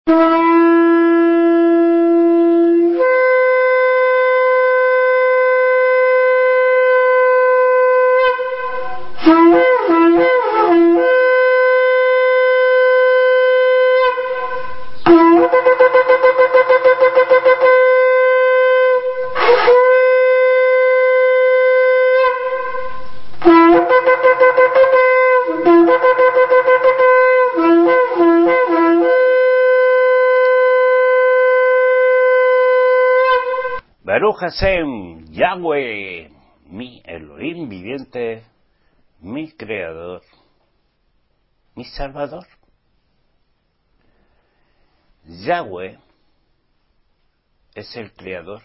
Baruch Hashem, Yahweh, mi Elohim viviente, mi Creador, mi Salvador. Yahweh es el Creador.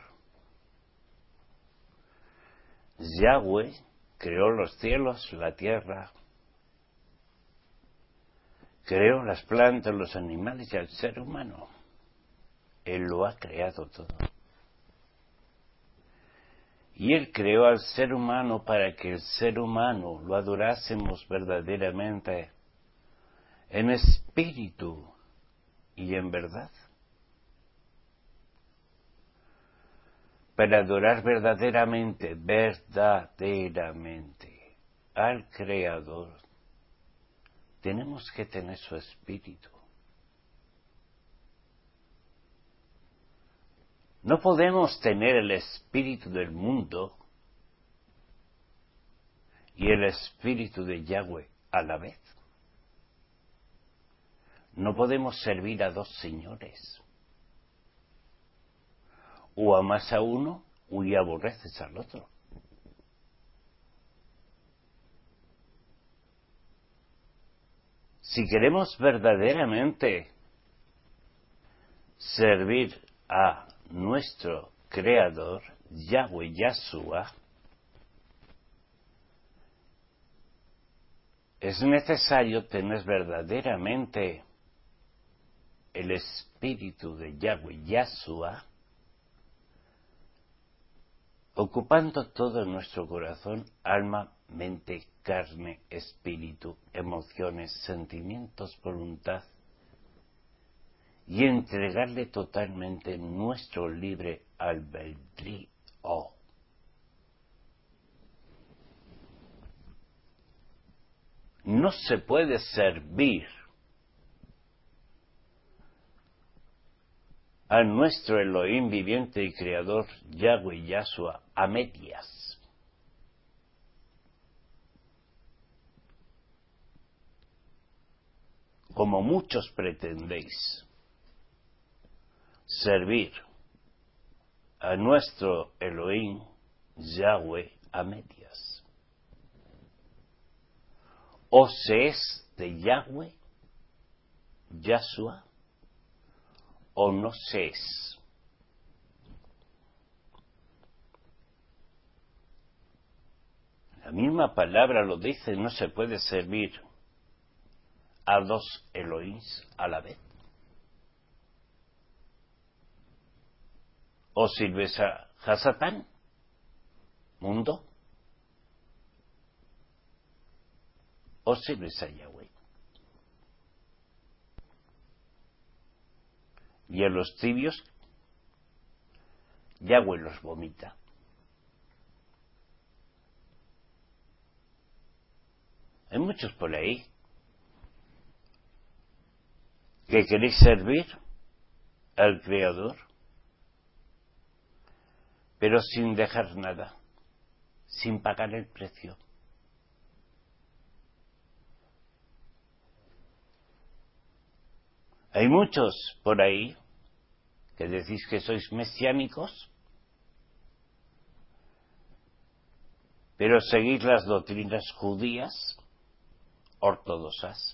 Yahweh creó los cielos, la tierra, creó las plantas, los animales y al ser humano. Él lo ha creado todo. Y Él creó al ser humano para que el ser humano lo adorásemos verdaderamente en espíritu y en verdad. Para adorar verdaderamente al Creador, tenemos que tener su espíritu. No podemos tener el espíritu del mundo y el espíritu de Yahweh a la vez. No podemos servir a dos señores. O amas a uno o y aborreces al otro. Si queremos verdaderamente servir a nuestro Creador, Yahweh Yahshua, es necesario tener verdaderamente el espíritu de Yahweh Yahshua ocupando todo nuestro corazón, alma, mente, carne, espíritu, emociones, sentimientos, voluntad, y entregarle totalmente nuestro libre albedrío. No se puede servir a nuestro Elohim viviente y creador, Yahweh Yahshua, a medias. Como muchos pretendéis servir a nuestro Elohim, Yahweh, a medias. O se es de Yahweh, Yahshua, o no se es. La misma palabra lo dice, no se puede servir a dos Elohims a la vez. O sirves a Satán, mundo, o sirves a Yahweh. Y a los tibios, Yahweh los vomita. Hay muchos por ahí que queréis servir al Creador, pero sin dejar nada, sin pagar el precio. Hay muchos por ahí que decís que sois mesiánicos, pero seguís las doctrinas judías ortodoxas.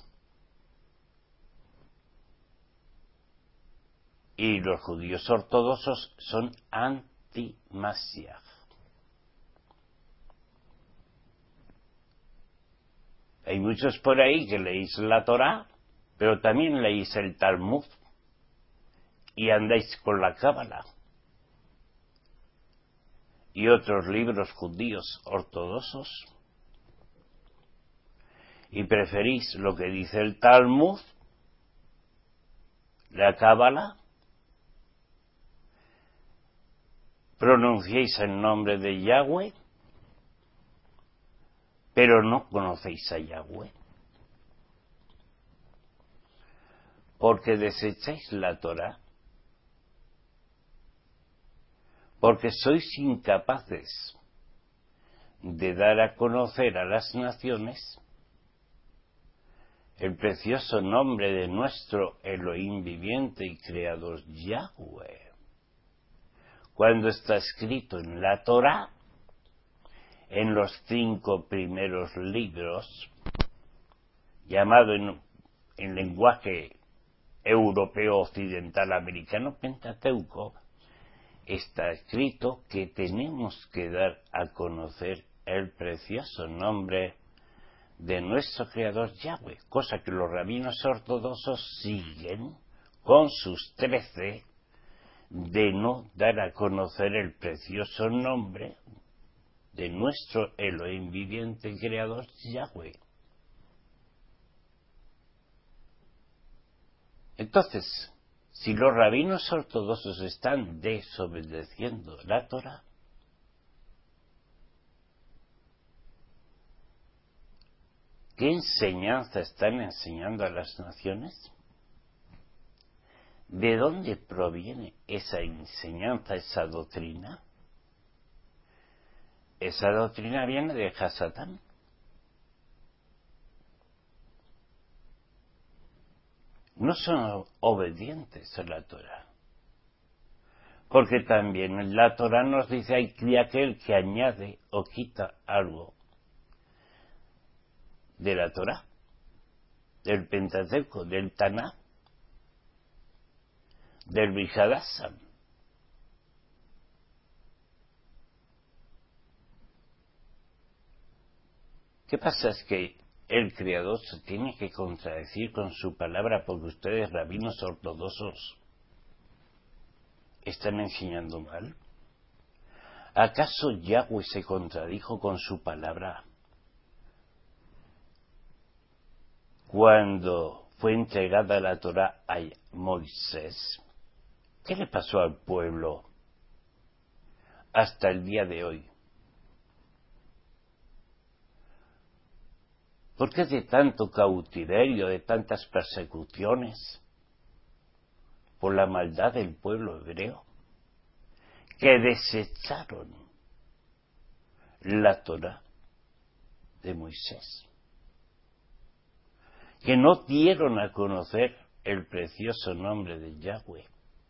Y los judíos ortodoxos son anti-Mashiach. Hay muchos por ahí que leéis la Torá, pero también leéis el Talmud y andáis con la Cábala y otros libros judíos ortodoxos y preferís lo que dice el Talmud, la Cábala, pronunciáis el nombre de Yahweh, pero no conocéis a Yahweh, porque desecháis la Torá, porque sois incapaces de dar a conocer a las naciones el precioso nombre de nuestro Elohim viviente y creador Yahweh, cuando está escrito en la Torá, en los 5 primeros libros, llamado en lenguaje europeo occidental americano Pentateuco, está escrito que tenemos que dar a conocer el precioso nombre de nuestro creador Yahweh, cosa que los rabinos ortodoxos siguen con sus 13 de no dar a conocer el precioso nombre de nuestro Elohim viviente y creador Yahweh. Entonces, si los rabinos ortodoxos están desobedeciendo la Torá, ¿qué enseñanza están enseñando a las naciones? ¿De dónde proviene esa enseñanza, esa doctrina? Esa doctrina viene de Hasatán. No son obedientes a la Torá. Porque también en la Torá nos dice hay de aquel que añade o quita algo de la Torá, del Pentateuco, del Taná, del Brihadassam. ¿Qué pasa? Es que el Creador se tiene que contradecir con su palabra porque ustedes, rabinos ortodoxos, están enseñando mal. ¿Acaso Yahweh se contradijo con su palabra cuando fue entregada la Torá a Moisés? ¿Qué le pasó al pueblo hasta el día de hoy? ¿Por qué de tanto cautiverio, de tantas persecuciones por la maldad del pueblo hebreo? Que desecharon la Torá de Moisés, que no dieron a conocer el precioso nombre de Yahweh.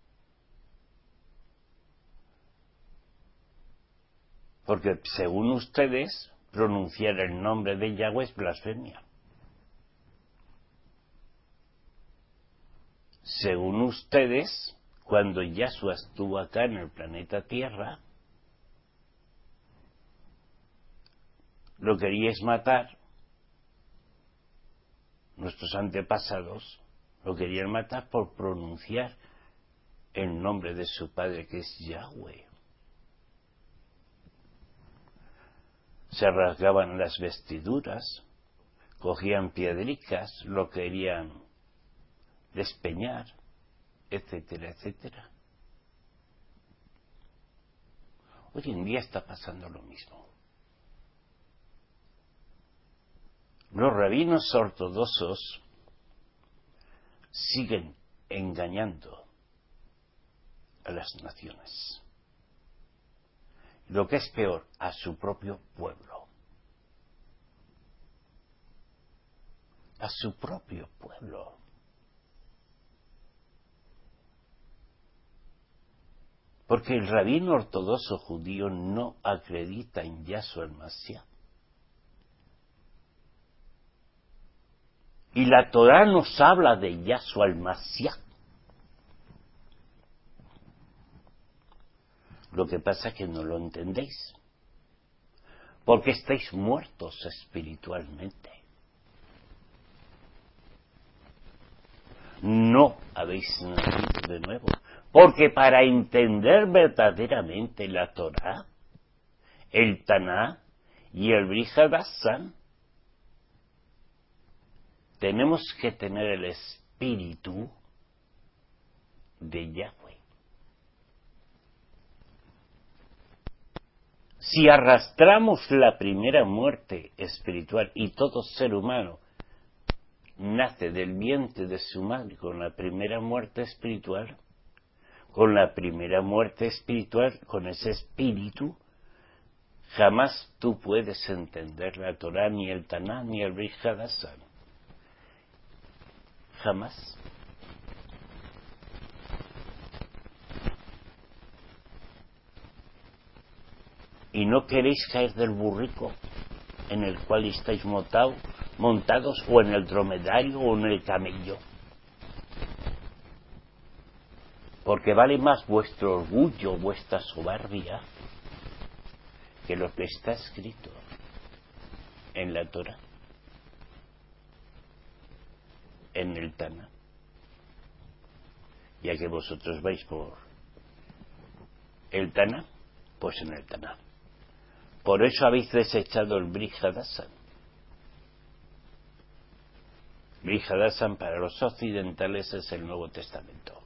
Porque según ustedes, pronunciar el nombre de Yahweh es blasfemia. Según ustedes, cuando Yahshua estuvo acá en el planeta Tierra, lo queríais matar, nuestros antepasados lo querían matar por pronunciar el nombre de su padre, que es Yahweh. Se rasgaban las vestiduras, cogían piedricas, lo querían despeñar, etcétera, etcétera. Hoy en día está pasando lo mismo. Los rabinos ortodoxos siguen engañando a las naciones. Lo que es peor, a su propio pueblo. A su propio pueblo. Porque el rabino ortodoxo judío no acredita en Yahshua el Mashiach. Y la Torá nos habla de Yahshua el Mashiach. Lo que pasa es que no lo entendéis. Porque estáis muertos espiritualmente. No habéis nacido de nuevo. Porque para entender verdaderamente la Torá, el Taná y el Brihadassam, tenemos que tener el espíritu de Yahweh. Si arrastramos la primera muerte espiritual, y todo ser humano nace del vientre de su madre con la primera muerte espiritual, con ese espíritu, jamás tú puedes entender la Torá, ni el Taná, ni el Brit Hadashah. Jamás. Y no queréis caer del burrico en el cual estáis montados, o en el dromedario, o en el camello. Porque vale más vuestro orgullo, vuestra soberbia, que lo que está escrito en la Torá, en el Taná. Ya que vosotros vais por el Taná, pues en el Taná. Por eso habéis desechado el Brit Hadashah. Brit Hadashah para los occidentales es el Nuevo Testamento.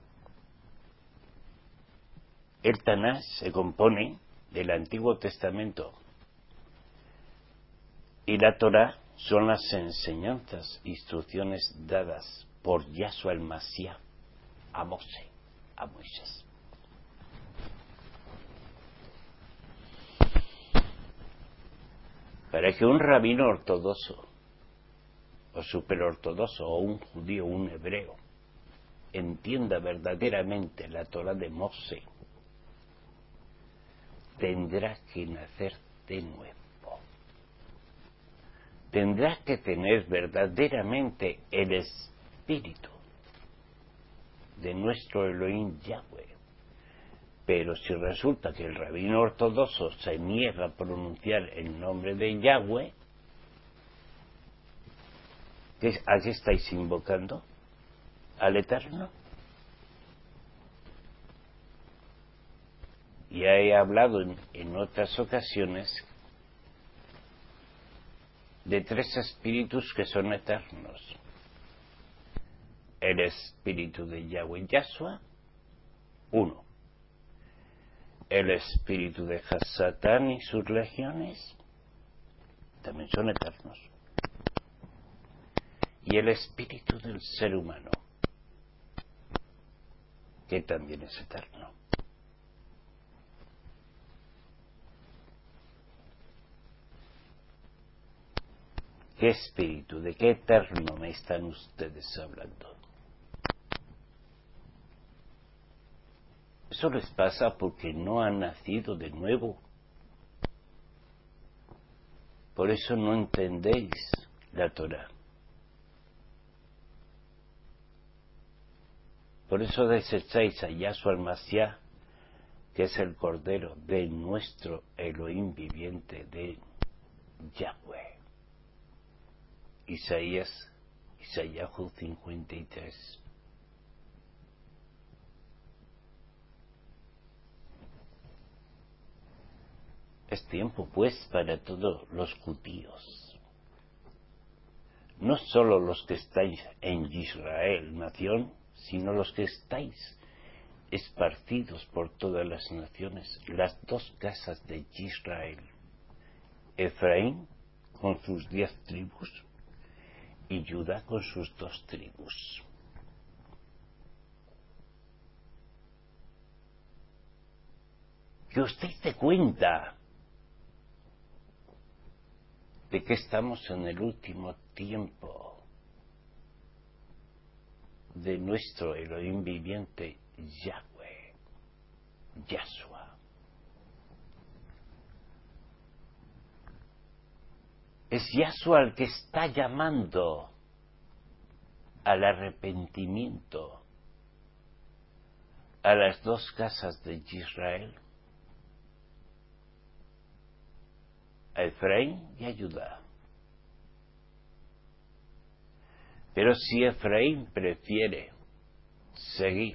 El Taná se compone del Antiguo Testamento y la Torá son las enseñanzas, instrucciones dadas por Yahshua el Mashiach a Moisés. Para que un rabino ortodoxo, o superortodoxo, o un judío, un hebreo, entienda verdaderamente la Torá de Moshe, tendrá que nacer de nuevo. Tendrá que tener verdaderamente el espíritu de nuestro Elohim Yahweh. Pero si resulta que el rabino ortodoxo se niega a pronunciar el nombre de Yahweh, ¿a qué estáis invocando? ¿Al Eterno? Ya he hablado en otras ocasiones de tres espíritus que son eternos. El espíritu de Yahweh Yahshua, uno. El espíritu de Hasatán y sus legiones, también son eternos. Y el espíritu del ser humano, que también es eterno. ¿Qué espíritu, de qué eterno me están ustedes hablando? Eso les pasa porque no han nacido de nuevo. Por eso no entendéis la Torá. Por eso desecháis a Yahshua el Mashiach, que es el Cordero de nuestro Elohim viviente, de Yahweh. Isaías 53. Es tiempo, pues, para todos los judíos, no solo los que estáis en Israel, nación, sino los que estáis esparcidos por todas las naciones, las dos casas de Israel, Efraín con sus 10 tribus y Judá con sus 2 tribus. Que usted se cuenta de que estamos en el último tiempo de nuestro Elohim viviente, Yahweh, Yahshua. Es Yahshua el que está llamando al arrepentimiento a las dos casas de Israel, a Efraín y a Judá. Pero si Efraín prefiere seguir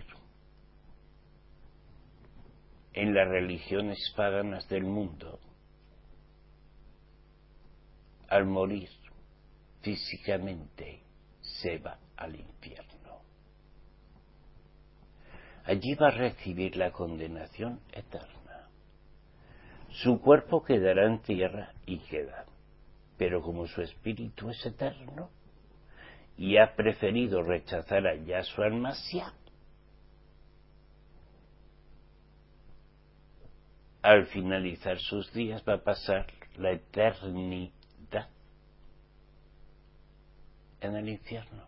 en las religiones paganas del mundo, al morir físicamente se va al infierno. allí va a recibir la condenación eterna. Su cuerpo quedará en tierra y queda, pero como su espíritu es eterno y ha preferido rechazar a Yahshua el Mashiach, al finalizar sus días va a pasar la eternidad en el infierno.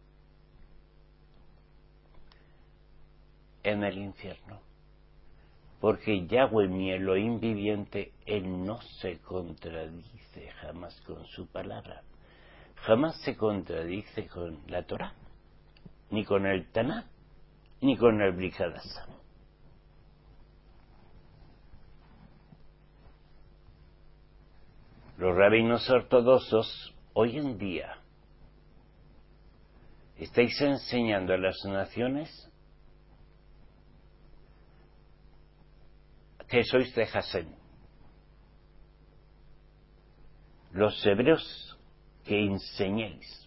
En el infierno. Porque Yahweh, mi Elohim viviente, Él no se contradice jamás con su palabra. Jamás se contradice con la Torá, ni con el Taná, ni con el Brit Hadashah. Los rabinos ortodoxos hoy en día estáis enseñando a las naciones que sois de Hasén. Los hebreos que enseñéis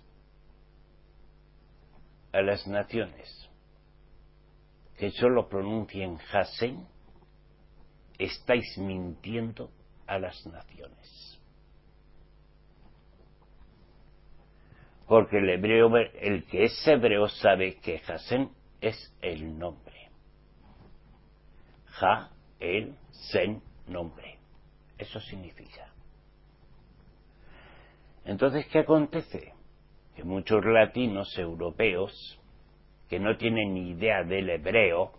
a las naciones que solo pronuncien Hasén, estáis mintiendo a las naciones. Porque el hebreo, el que es hebreo sabe que Hasén es el nombre. Ja, el, sen, nombre. Eso significa. Entonces, ¿qué acontece? Que muchos latinos europeos que no tienen ni idea del hebreo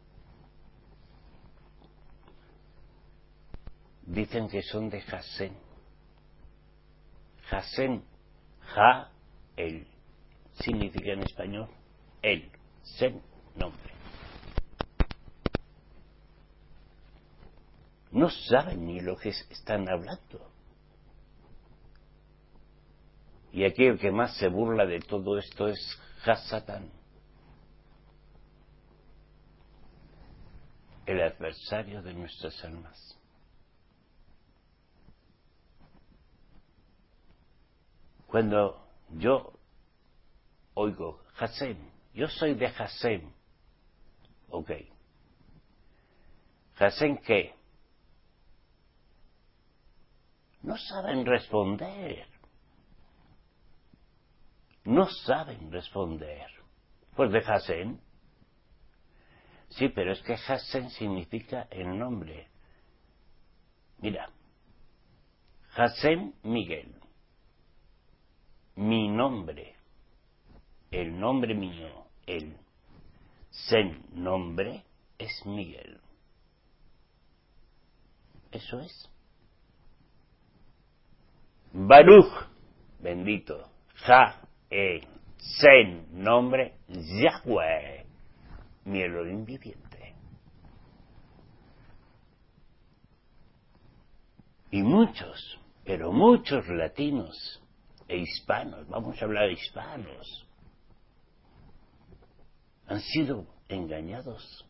dicen que son de Hasén. Hasén, ja, el, significa en español el, sen, nombre. No saben ni lo que están hablando. Y aquí el que más se burla de todo esto es Hasatán, el adversario de nuestras almas. Cuando yo oigo Hasem, yo soy de Hasem, ok. ¿Hasem qué? No saben responder. No saben responder. Pues de Hasem. Sí, pero es que Hasem significa el nombre. Mira, Hasem Miguel. Mi nombre. El nombre mío. El Sen nombre es Miguel. Eso es. Baruch, bendito. Sen nombre Yahweh, mi Elohim viviente. Y muchos, pero muchos latinos e hispanos, vamos a hablar de hispanos, han sido engañados.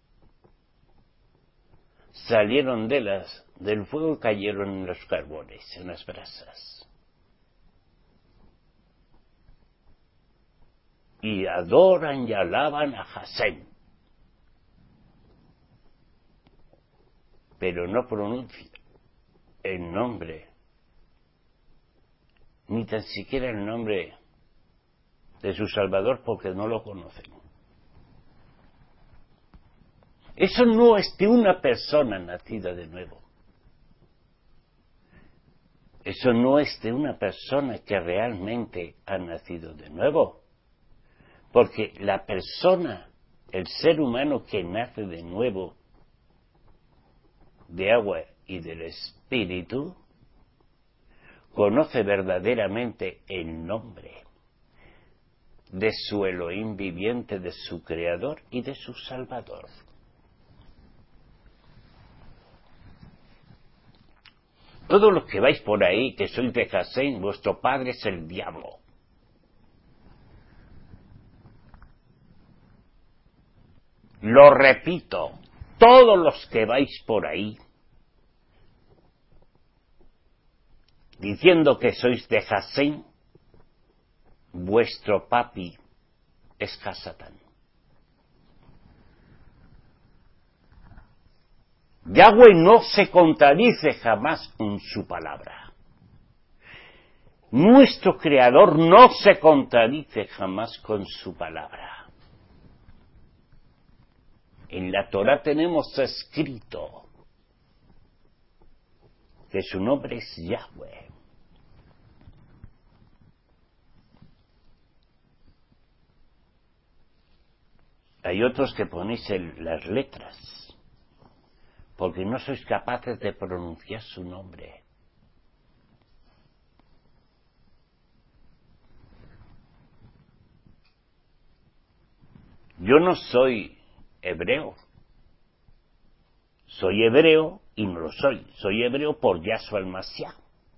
Salieron del fuego y cayeron en los carbones, en las brasas. Y adoran y alaban a Hasem. Pero no pronuncian el nombre, ni tan siquiera el nombre de su Salvador, porque no lo conocen. Eso no es de una persona nacida de nuevo. Eso no es de una persona que realmente ha nacido de nuevo. Porque la persona, el ser humano que nace de nuevo, de agua y del Espíritu, conoce verdaderamente el nombre de su Elohim viviente, de su Creador y de su Salvador. Todos los que vais por ahí, que sois de Hasén, vuestro padre es el diablo. Lo repito, todos los que vais por ahí, diciendo que sois de Hasén, vuestro papi es Hasatán. Yahweh no se contradice jamás con su palabra. Nuestro Creador no se contradice jamás con su palabra. En la Torá tenemos escrito que su nombre es Yahweh. Hay otros que ponéis las letras, porque no sois capaces de pronunciar su nombre. Yo no soy hebreo. Soy hebreo y no lo soy. Soy hebreo por Yahshua el Mashiach.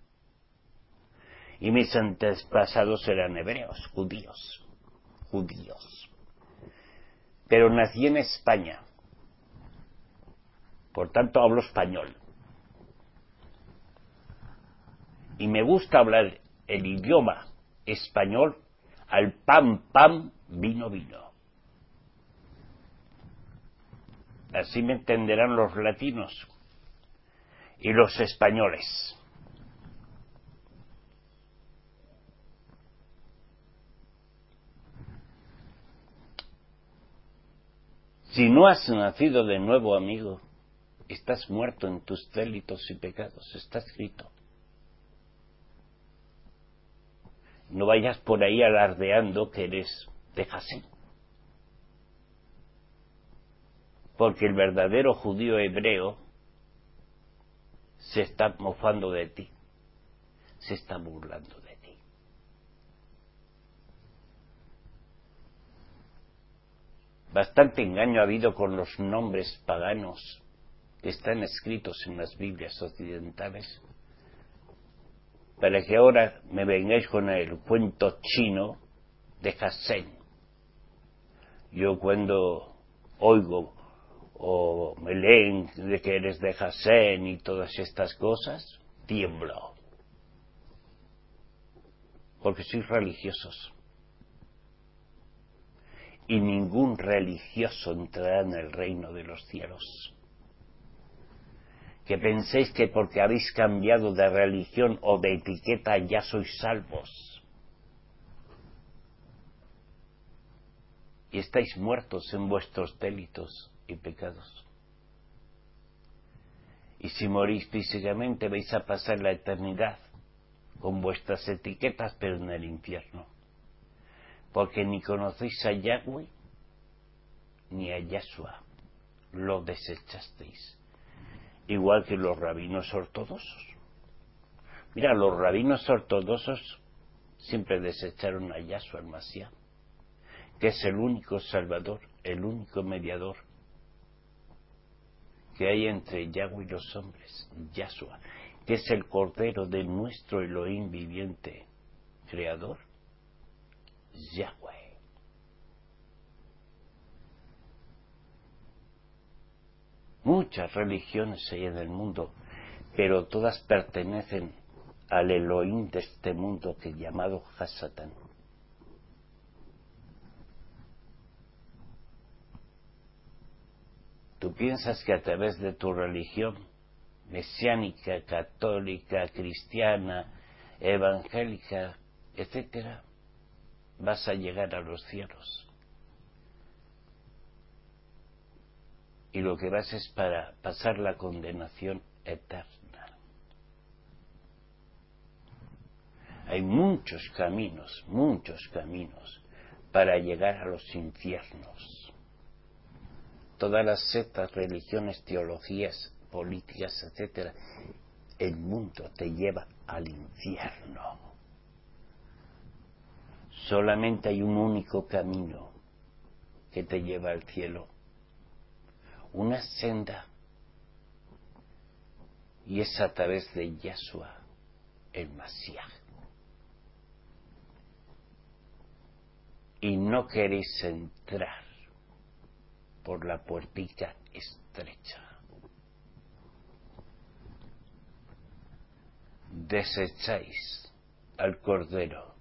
Y mis antepasados eran hebreos, judíos. Pero nací en España. Por tanto hablo español. Y me gusta hablar el idioma español al pan, pan, vino, vino. Así me entenderán los latinos y los españoles. Si no has nacido de nuevo, amigo, estás muerto en tus delitos y pecados. Está escrito. No vayas por ahí alardeando que eres de Jasén. Porque el verdadero judío hebreo se está mofando de ti, se está burlando de ti. Bastante engaño ha habido con los nombres paganos que están escritos en las Biblias occidentales, para que ahora me vengáis con el cuento chino de Jasén. Yo cuando oigo o me leen de que eres de Jasén y todas estas cosas, tiemblo. Porque sois religiosos. Y ningún religioso entrará en el reino de los cielos. Que penséis que porque habéis cambiado de religión o de etiqueta ya sois salvos. Y estáis muertos en vuestros delitos y pecados. Y si morís físicamente vais a pasar la eternidad con vuestras etiquetas, pero en el infierno. Porque ni conocéis a Yahweh ni a Yahshua, lo desechasteis. Igual que los rabinos ortodoxos. Mira, los rabinos ortodoxos siempre desecharon a Yahshua el Mashiach, que es el único salvador, el único mediador que hay entre Yahweh y los hombres, Yahshua, que es el Cordero de nuestro Elohim viviente, Creador, Yahweh. Muchas religiones hay en el mundo, pero todas pertenecen al Elohim de este mundo que es llamado Hasatán. Tú piensas que a través de tu religión mesiánica, católica, cristiana, evangélica, etcétera, vas a llegar a los cielos. Y lo que vas es para pasar la condenación eterna. Hay muchos caminos para llegar a los infiernos. Todas las sectas, religiones, teologías, políticas, etcétera, el mundo te lleva al infierno. Solamente hay un único camino que te lleva al cielo, una senda, y es a través de Yahshua el Mashiach. Y no queréis entrar por la puertica estrecha. Desecháis al Cordero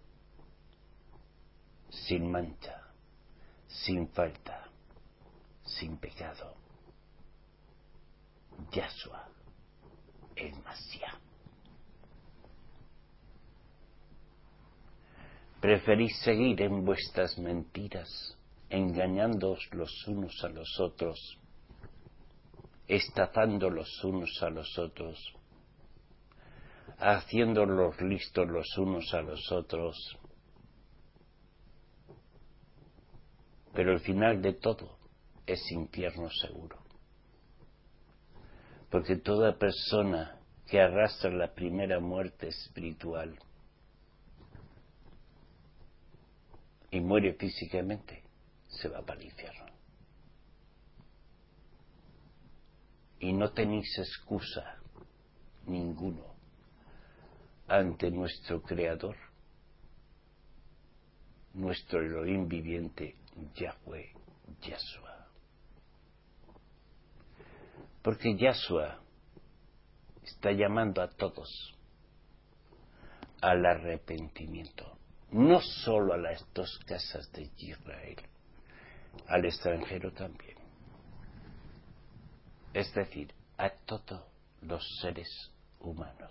sin mancha, sin falta, sin pecado. Yahshua, el Mashiach. Preferís seguir en vuestras mentiras, engañándoos los unos a los otros, estafando los unos a los otros, haciéndolos listos los unos a los otros. Pero el final de todo es infierno seguro. Porque toda persona que arrastra la primera muerte espiritual y muere físicamente, se va para el infierno. Y no tenéis excusa ninguno ante nuestro Creador, nuestro Elohim viviente, Yahweh, Yahshua. Porque Yahshua está llamando a todos al arrepentimiento. No solo a las dos casas de Israel, al extranjero también. Es decir, a todos los seres humanos,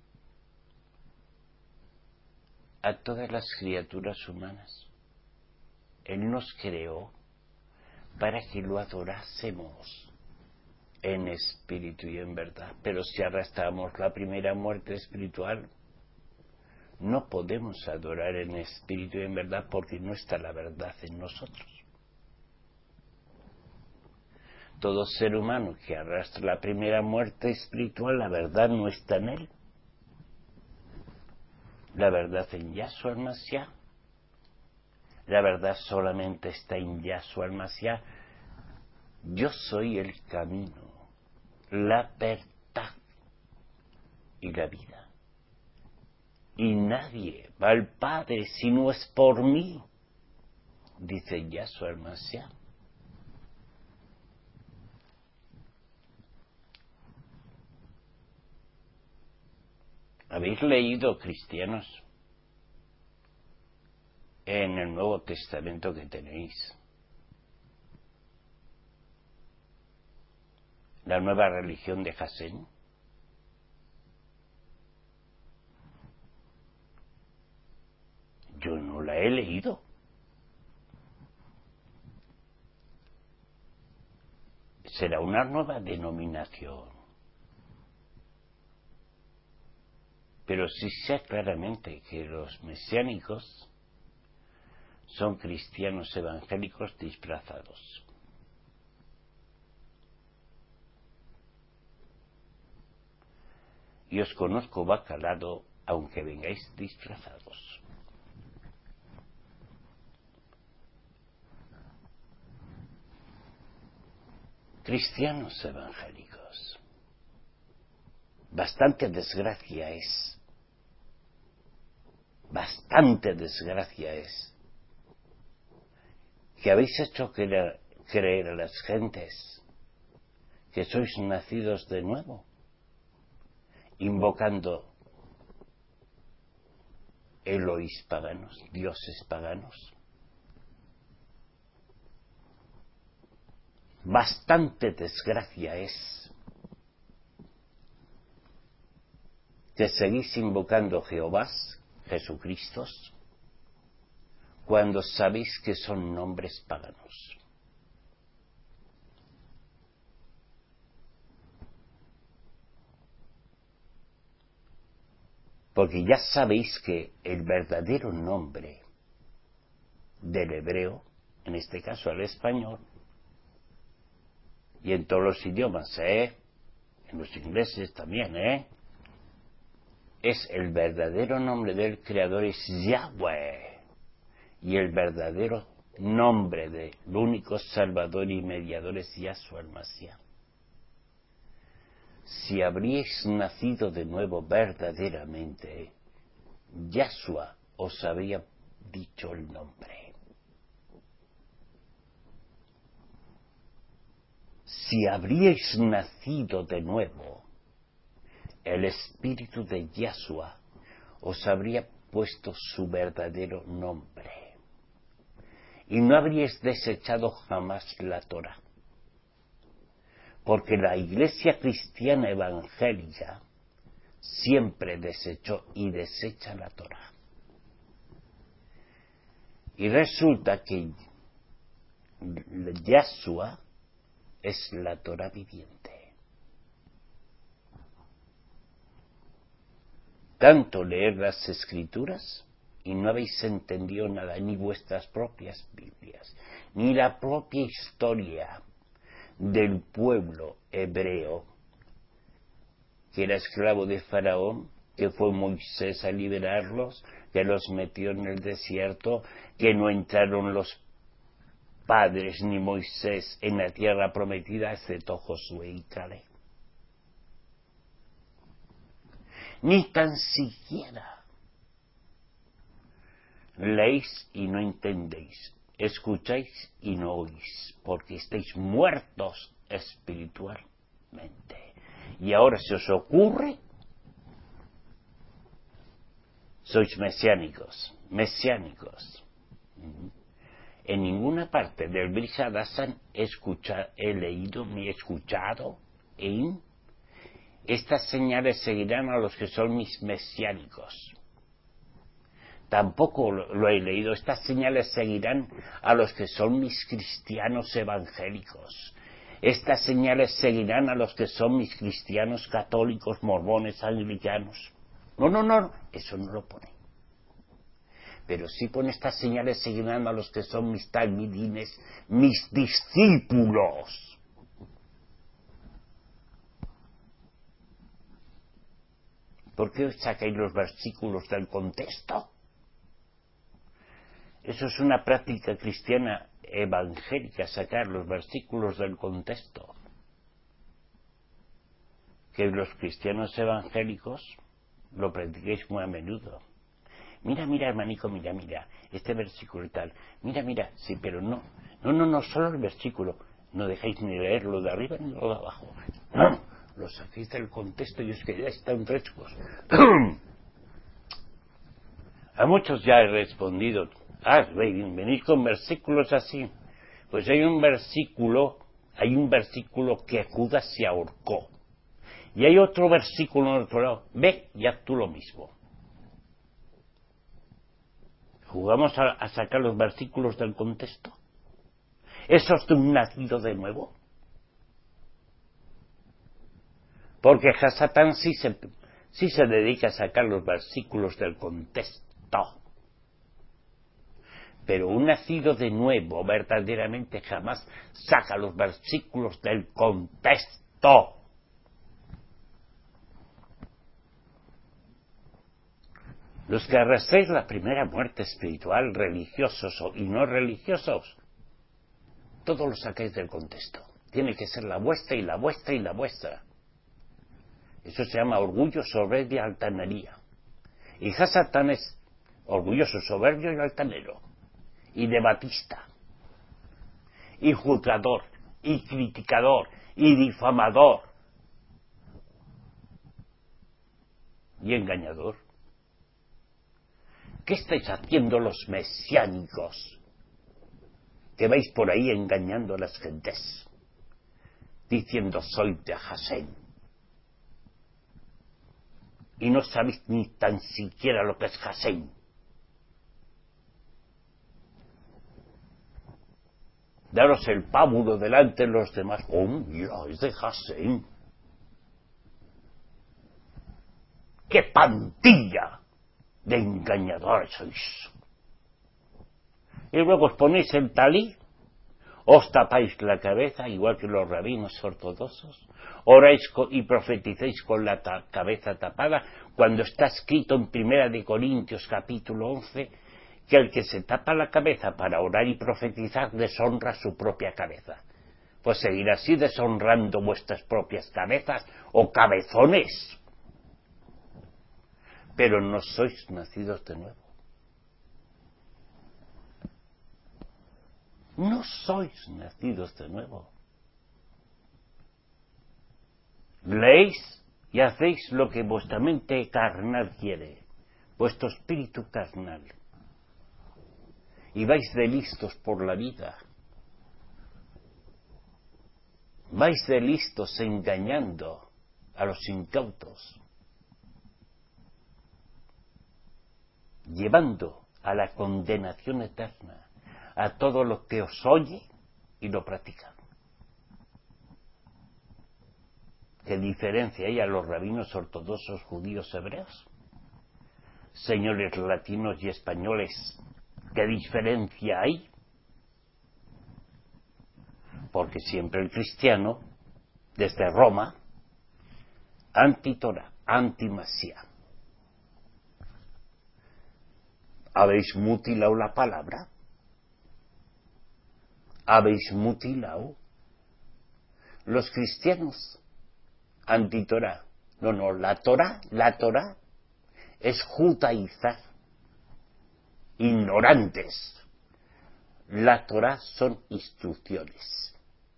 a todas las criaturas humanas. Él nos creó para que lo adorásemos en espíritu y en verdad. Pero si arrastramos la primera muerte espiritual, no podemos adorar en espíritu y en verdad porque no está la verdad en nosotros. Todo ser humano que arrastra la primera muerte espiritual, la verdad no está en él. La verdad en Yahshua el Mashiach. La verdad solamente está en Yahshua el Mashiach. Yo soy el camino, la verdad y la vida. Y nadie va al Padre si no es por mí, dice Yahshua el Mashiach. ¿Habéis leído, cristianos, en el Nuevo Testamento que tenéis la nueva religión de Jasén? Yo no la he leído. Será una nueva denominación. Pero sí sé claramente que los mesiánicos son cristianos evangélicos disfrazados. Y os conozco bacalado, aunque vengáis disfrazados. Cristianos evangélicos. Bastante desgracia es que habéis hecho creer a las gentes que sois nacidos de nuevo, invocando Elohís paganos, dioses paganos. Bastante desgracia es que seguís invocando Jehovás, Jesucristos, cuando sabéis que son nombres paganos. Porque ya sabéis que el verdadero nombre del hebreo, en este caso el español, y en todos los idiomas, en los ingleses también, es el verdadero nombre del Creador, es Yahweh, y el verdadero nombre del único Salvador y Mediador es Yahshua el Mashiach. Si habríais nacido de nuevo verdaderamente, Yahshua os habría dicho el nombre. Si habríais nacido de nuevo, el Espíritu de Yahshua os habría puesto su verdadero nombre. Y no habríais desechado jamás la Torá. Porque la Iglesia cristiana evangélica siempre desechó y desecha la Torá. Y resulta que Yahshua es la Torá viviente. Tanto leer las Escrituras y no habéis entendido nada, ni vuestras propias Biblias, ni la propia historia del pueblo hebreo, que era esclavo de Faraón, que fue Moisés a liberarlos, que los metió en el desierto, que no entraron los padres ni Moisés en la tierra prometida, excepto Josué y Caleb. Ni tan siquiera leéis y no entendéis, escucháis y no oís, porque estáis muertos espiritualmente. Y ahora se os ocurre, sois mesiánicos. En ninguna parte del Brit Hadashan he leído ni escuchado estas señales seguirán a los que son mis mesiánicos. Tampoco lo he leído. Estas señales seguirán a los que son mis cristianos evangélicos. Estas señales seguirán a los que son mis cristianos católicos, mormones, anglicanos. No, eso no lo pone. Pero sí pone estas señales seguirán a los que son mis talmidines, mis discípulos. ¿Por qué sacáis los versículos del contexto? Eso es una práctica cristiana evangélica, sacar los versículos del contexto. Que los cristianos evangélicos lo practicáis muy a menudo. Mira, hermanico, mira, este versículo y tal. Mira, sí, pero no, solo el versículo. No dejáis ni leer lo de arriba ni lo de abajo. No, lo sacáis del contexto y os quedáis tan frescos. A muchos ya he respondido, venís con versículos así. Pues hay un versículo que Judas se ahorcó. Y hay otro versículo en otro lado, ve y haz tú lo mismo. ¿Jugamos a sacar los versículos del contexto? ¿Eso es de un nacido de nuevo? Porque Hasatán sí se dedica a sacar los versículos del contexto. Pero un nacido de nuevo verdaderamente jamás saca los versículos del contexto. Los que arrastréis la primera muerte espiritual, religiosos y no religiosos, todo lo sacáis del contexto. Tiene que ser la vuestra y la vuestra y la vuestra. Eso se llama orgullo, soberbia, altanería. Y Hasatán es orgulloso, soberbio y altanero. Y debatista. Y juzgador. Y criticador. Y difamador. Y engañador. ¿Qué estáis haciendo los mesiánicos? Que vais por ahí engañando a las gentes. Diciendo soy de Hasén. Y no sabéis ni tan siquiera lo que es Hasén. Daros el pábulo delante de los demás. Oh, mira, es de Hasén. ¡Qué pantilla de engañadores sois! Y luego os ponéis el talí, os tapáis la cabeza, igual que los rabinos ortodoxos, oráis y profetizáis con la cabeza tapada, cuando está escrito en 1 Corintios capítulo 11, que el que se tapa la cabeza para orar y profetizar deshonra su propia cabeza. Pues seguir así deshonrando vuestras propias cabezas o cabezones. Pero no sois nacidos de nuevo. No sois nacidos de nuevo. Leéis y hacéis lo que vuestra mente carnal quiere, vuestro espíritu carnal. Y vais de listos por la vida. vais de listos engañando a los incautos, llevando a la condenación eterna a todo lo que os oye y lo practica. ¿Qué diferencia hay a los rabinos ortodoxos judíos hebreos? Señores latinos y españoles, ¿qué diferencia hay? Porque siempre el cristiano, desde Roma, anti-Torah, anti-Masía. ¿Habéis mutilado la palabra? ¿Habéis mutilado? Los cristianos, anti-Torah. No, la Torah es judaizar. Ignorantes. La Torah son instrucciones.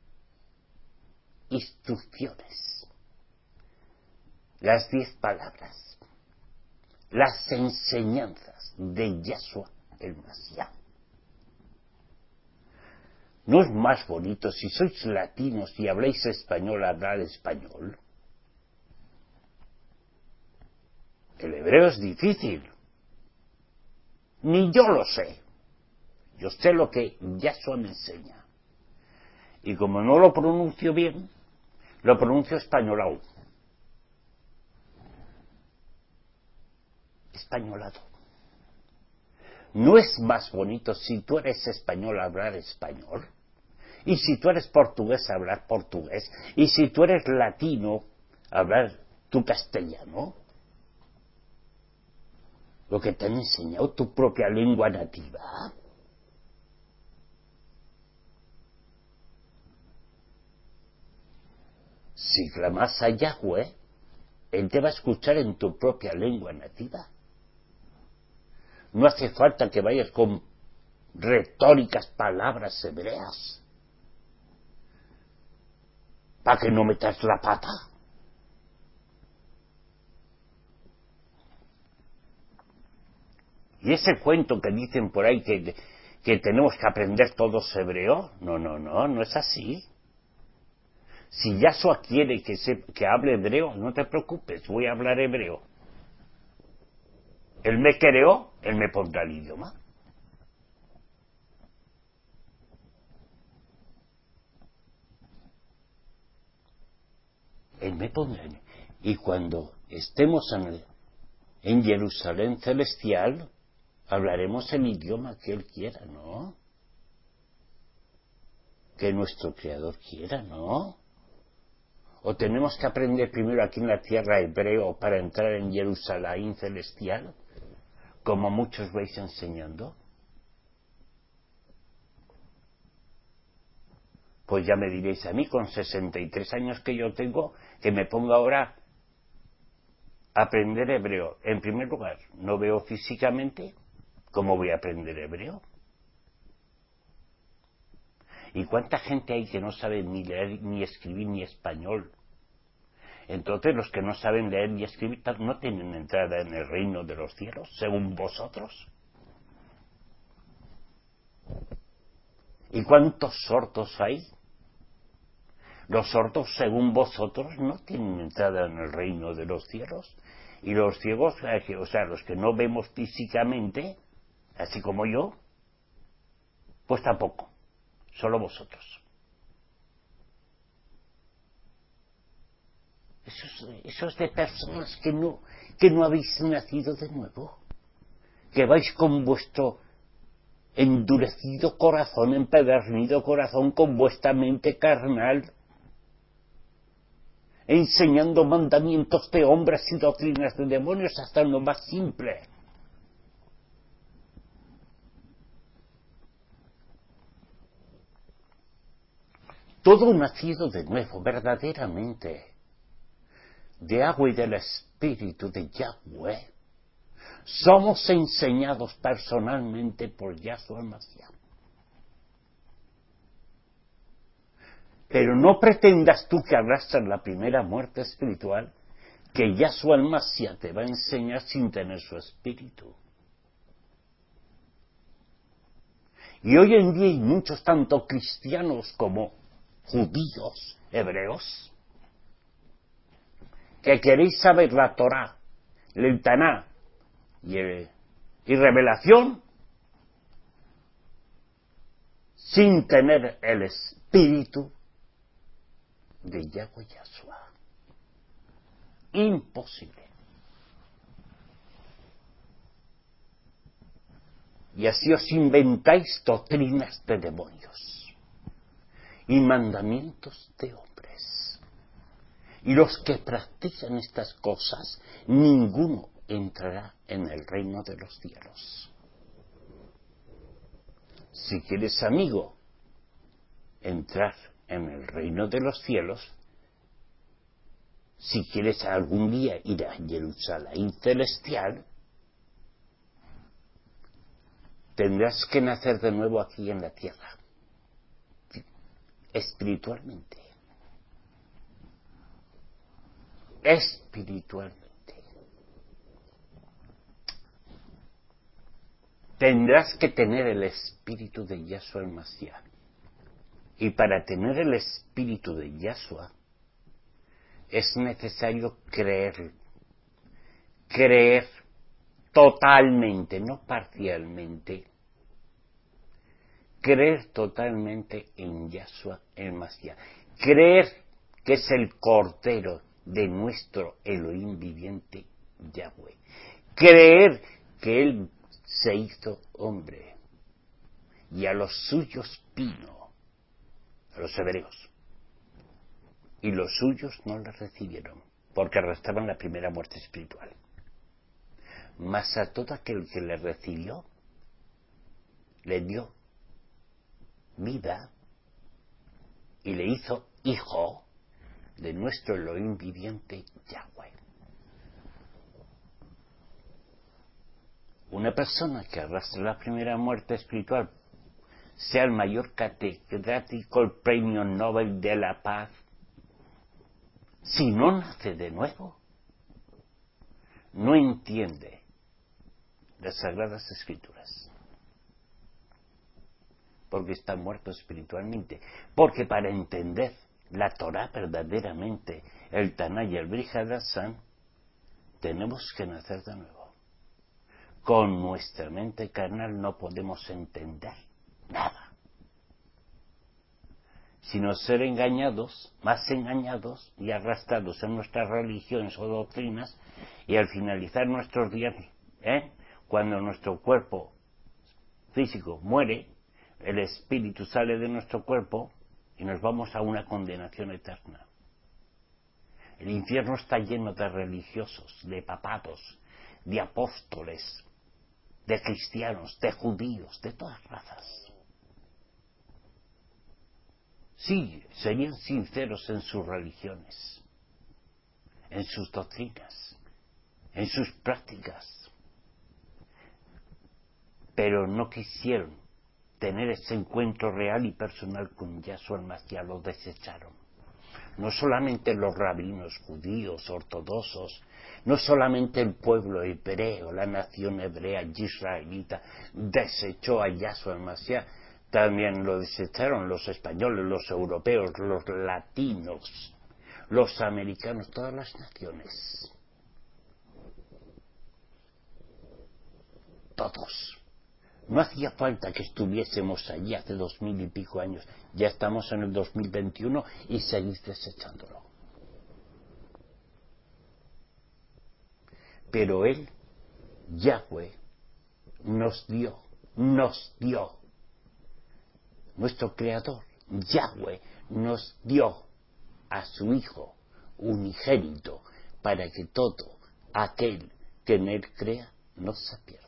Instrucciones. Las 10 palabras. Las enseñanzas de Yahshua el Mashiach. ¿No es más bonito si sois latinos y habláis español hablar español? El hebreo es difícil. Ni yo lo sé. Yo sé lo que Yahshua me enseña. Y como no lo pronuncio bien, lo pronuncio españolado. Españolado. ¿No es más bonito si tú eres español hablar español? Y si tú eres portugués hablar portugués? Y si tú eres latino hablar tu castellano? Lo que te han enseñado tu propia lengua nativa. Si clamas a Yahweh, Él te va a escuchar en tu propia lengua nativa. No hace falta que vayas con retóricas palabras hebreas para que no metas la pata. Y ese cuento que dicen por ahí que tenemos que aprender todos hebreo, no es así. Si Yahshua quiere que hable hebreo, no te preocupes, voy a hablar hebreo. Él me creó, Él me pondrá el idioma. Él me pondrá. Y cuando estemos en Jerusalén celestial, hablaremos el idioma que Él quiera, ¿no? Que nuestro Creador quiera, ¿no? ¿O tenemos que aprender primero aquí en la tierra hebreo para entrar en Jerusalén celestial? Como muchos vais enseñando. Pues ya me diréis a mí, con 63 años que yo tengo, que me ponga ahora a aprender hebreo. En primer lugar, no veo físicamente cómo voy a aprender hebreo. ¿Y cuánta gente hay que no sabe ni leer, ni escribir, ni español? Entonces los que no saben leer ni escribir no tienen entrada en el reino de los cielos, según vosotros. ¿Y cuántos sordos hay? Los sordos, según vosotros, no tienen entrada en el reino de los cielos. Y los ciegos, o sea, los que no vemos físicamente, así como yo, pues tampoco, solo vosotros. Eso es de personas que no habéis nacido de nuevo, que vais con vuestro endurecido corazón, empedernido corazón, con vuestra mente carnal, enseñando mandamientos de hombres y doctrinas de demonios hasta lo más simple. Todo nacido de nuevo, verdaderamente, de agua y del Espíritu de Yahweh, somos enseñados personalmente por Yahshua el Mashiach. Pero no pretendas tú que arrastras la primera muerte espiritual, que Yahshua el Mashiach te va a enseñar sin tener su espíritu. Y hoy en día hay muchos, tanto cristianos como judíos, hebreos, que queréis saber la Torá, el Taná y revelación sin tener el espíritu de Yahweh Yahshua. Imposible. Y así os inventáis doctrinas de demonios y mandamientos de hombres. Y los que practican estas cosas, ninguno entrará en el reino de los cielos. Si quieres, amigo, entrar en el reino de los cielos, si quieres algún día ir a Jerusalén celestial, tendrás que nacer de nuevo aquí en la tierra, espiritualmente. Espiritualmente. Tendrás que tener el espíritu de Yahshua el Mashiach. Y para tener el espíritu de Yahshua es necesario creer totalmente, no parcialmente, creer totalmente en Yahshua el Mashiach, creer que es el Cordero de nuestro Elohim viviente Yahweh, creer que Él se hizo hombre y a los suyos vino, a los hebreos, y los suyos no le recibieron, porque arrastraban la primera muerte espiritual. Mas a todo aquel que le recibió, le dio vida y le hizo hijo de nuestro Elohim viviente Yahweh. Una persona que arrastra la primera muerte espiritual, sea el mayor catedrático, el premio Nobel de la Paz, si no nace de nuevo, no entiende las Sagradas Escrituras, porque está muerto espiritualmente. Porque para entender la Torá verdaderamente, el Taná y el Brit Hadashah, tenemos que nacer de nuevo. Con nuestra mente carnal no podemos entender nada, sino ser engañados, más engañados y arrastrados en nuestras religiones o doctrinas, y al finalizar nuestros días, cuando nuestro cuerpo físico muere, el espíritu sale de nuestro cuerpo y nos vamos a una condenación eterna. El infierno está lleno de religiosos, de papados, de apóstoles, de cristianos, de judíos, de todas razas. Sí, serían sinceros en sus religiones, en sus doctrinas, en sus prácticas, pero no quisieron tener ese encuentro real y personal con Yahshua el Mashiach, lo desecharon. No solamente los rabinos judíos, ortodoxos, no solamente el pueblo hebreo, la nación hebrea israelita, desechó a Yahshua el Mashiach, también lo desecharon los españoles, los europeos, los latinos, los americanos, todas las naciones. Todos. No hacía falta que estuviésemos allí hace 2000 y pico años. Ya estamos en el 2021 y seguís desechándolo. Pero Él, Yahweh, nos dio, nuestro Creador, Yahweh, nos dio a su Hijo unigénito para que todo aquel que en Él crea no se pierda,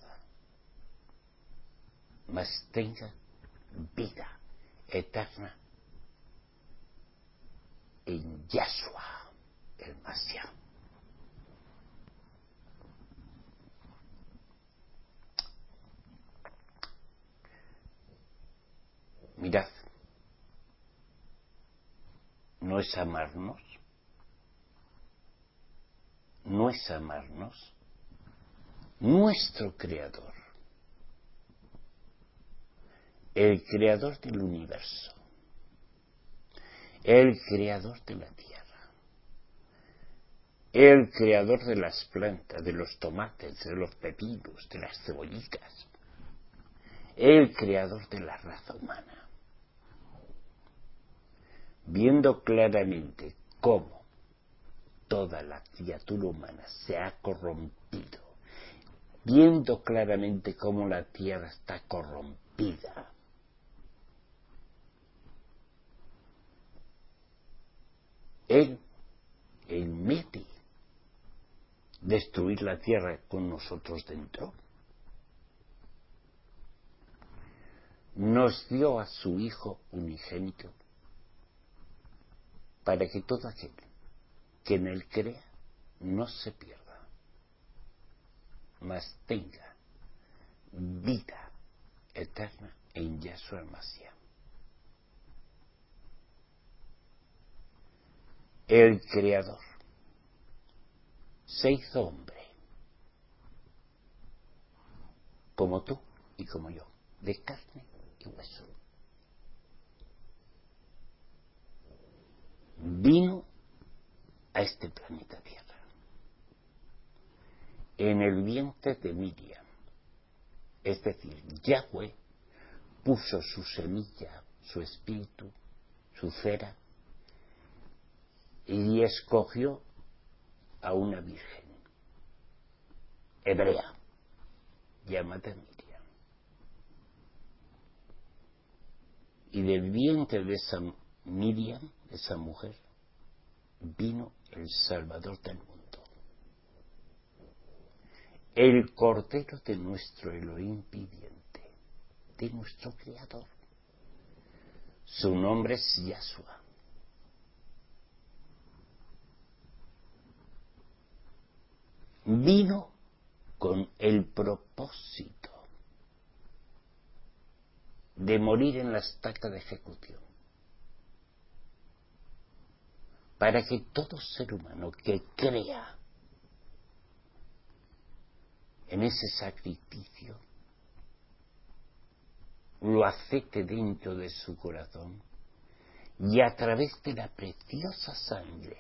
mas tenga vida eterna en Yahshua el Mashiach. Mirad, no es amarnos, nuestro Creador, el Creador del universo, el creador de la tierra, el creador de las plantas, de los tomates, de los pepinos, de las cebollitas, el creador de la raza humana, viendo claramente cómo toda la criatura humana se ha corrompido, viendo claramente cómo la tierra está corrompida, Él en vez de destruir la tierra con nosotros dentro, nos dio a su Hijo unigénito para que todo aquel que en Él crea no se pierda, mas tenga vida eterna en Yahshua el Mashiach. El Creador se hizo hombre, como tú y como yo, de carne y hueso. Vino a este planeta Tierra, en el vientre de Miriam, es decir, Yahweh puso su semilla, su espíritu, su cera, y escogió a una virgen hebrea llamada Miriam. Y del vientre de esa Miriam, de esa mujer, vino el Salvador del mundo, el Cordero de nuestro Elohim viviente, de nuestro Creador. Su nombre es Yahshua. Vino con el propósito de morir en la estaca de ejecución, para que todo ser humano que crea en ese sacrificio lo acepte dentro de su corazón y a través de la preciosa sangre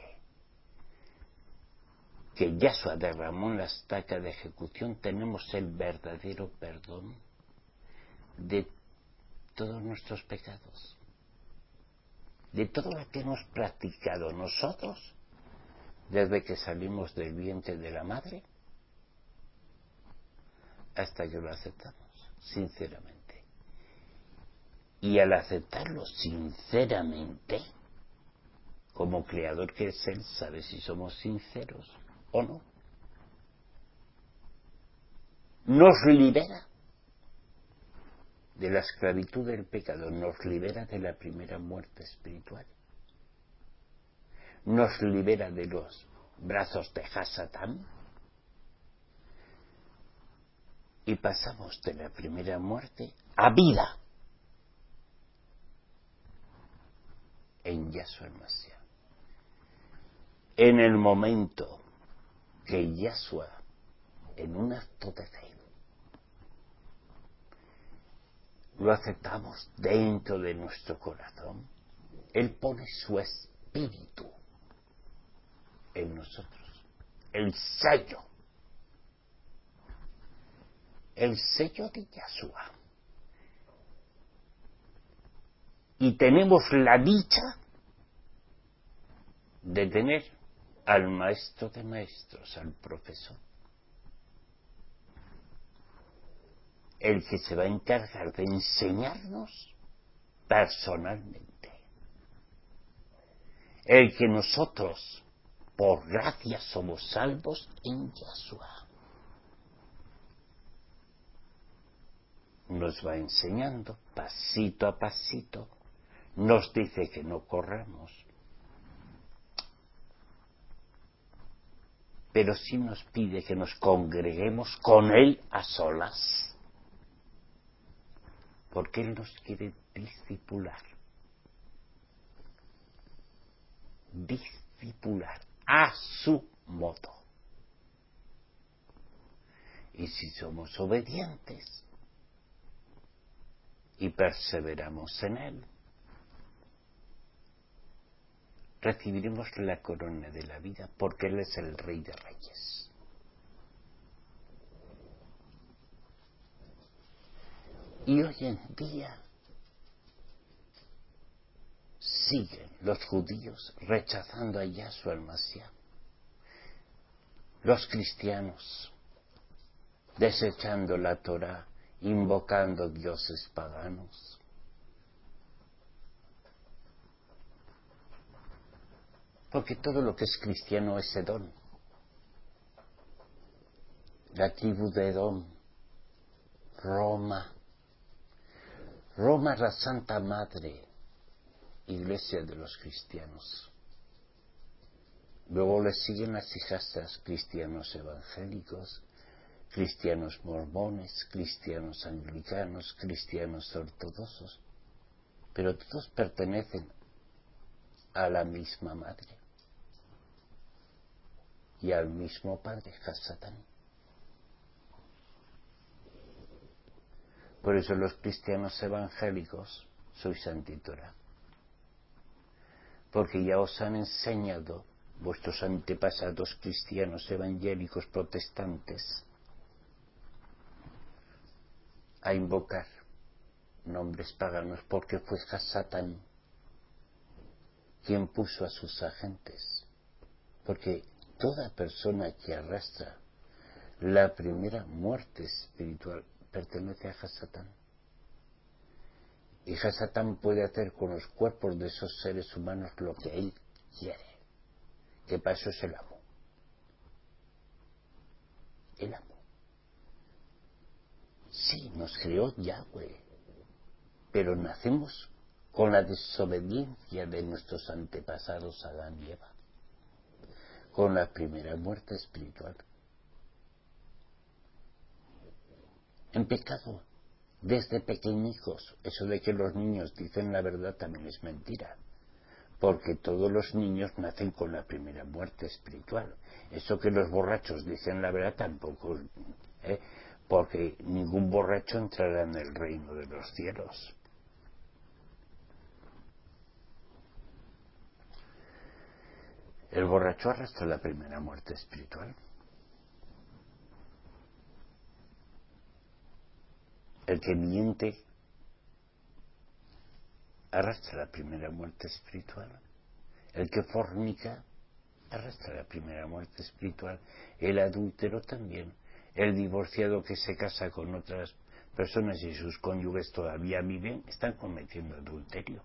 que Yahshua derramó en la estaca de ejecución tenemos el verdadero perdón de todos nuestros pecados, de todo lo que hemos practicado nosotros desde que salimos del vientre de la madre hasta que lo aceptamos sinceramente. Y al aceptarlo sinceramente, como creador que es Él, sabe si somos sinceros o no. Nos libera de la esclavitud del pecado, nos libera de la primera muerte espiritual, nos libera de los brazos de Hasatán y pasamos de la primera muerte a vida en Yahshua el Mashiach. En el momento que Yahshua, en un acto de fe, lo aceptamos dentro de nuestro corazón, Él pone su espíritu en nosotros, el sello de Yahshua. Y tenemos la dicha de tener al maestro de maestros, al profesor, el que se va a encargar de enseñarnos personalmente, el que nosotros por gracia somos salvos en Yahshua. Nos va enseñando pasito a pasito, nos dice que no corramos, pero sí nos pide que nos congreguemos con Él a solas, porque Él nos quiere discipular a su modo. Y si somos obedientes y perseveramos en Él, recibiremos la corona de la vida porque Él es el Rey de Reyes. Y hoy en día siguen los judíos rechazando a Yahshua el Mashiach. Los cristianos desechando la Torá, invocando dioses paganos. Porque todo lo que es cristiano es Edom. La tribu de Edom, Roma. Roma es la Santa Madre, Iglesia de los cristianos. Luego le siguen las hijastras cristianos evangélicos, cristianos mormones, cristianos anglicanos, cristianos ortodoxos, pero todos pertenecen a la misma madre y al mismo padre, Hasatán. Por eso los cristianos evangélicos sois antitorá, porque ya os han enseñado vuestros antepasados cristianos evangélicos protestantes a invocar nombres paganos, porque fue Hasatán quien puso a sus agentes, porque toda persona que arrastra la primera muerte espiritual pertenece a Hasatán. Y Hasatán puede hacer con los cuerpos de esos seres humanos lo que él quiere, que para eso es el amo. El amo. Sí, nos creó Yahweh, pero nacemos con la desobediencia de nuestros antepasados Adán y Eva, con la primera muerte espiritual. En pecado, desde pequeñicos. Eso de que los niños dicen la verdad también es mentira, porque todos los niños nacen con la primera muerte espiritual. Eso que los borrachos dicen la verdad tampoco, porque ningún borracho entrará en el reino de los cielos. El borracho arrastra la primera muerte espiritual. El que miente arrastra la primera muerte espiritual. El que fornica arrastra la primera muerte espiritual. El adúltero también. El divorciado que se casa con otras personas y sus cónyuges todavía viven, están cometiendo adulterio.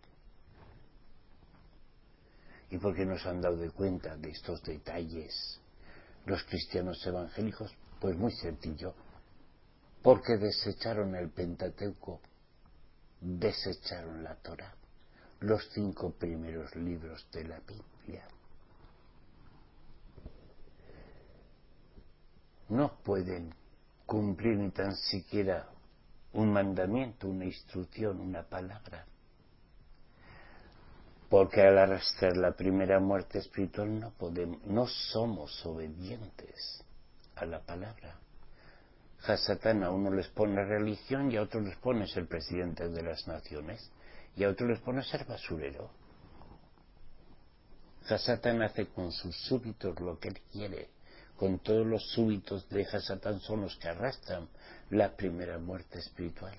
¿Y por qué no se han dado de cuenta de estos detalles los cristianos evangélicos? Pues muy sencillo. Porque desecharon el Pentateuco, desecharon la Torá, los 5 primeros libros de la Biblia. No pueden cumplir ni tan siquiera un mandamiento, una instrucción, una palabra. Porque al arrastrar la primera muerte espiritual no somos obedientes a la palabra. Hasatán a uno les pone religión y a otros les pone ser presidente de las naciones y a otros les pone ser basurero. Hasatán hace con sus súbitos lo que él quiere. Con todos los súbitos de Hasatán son los que arrastran la primera muerte espiritual.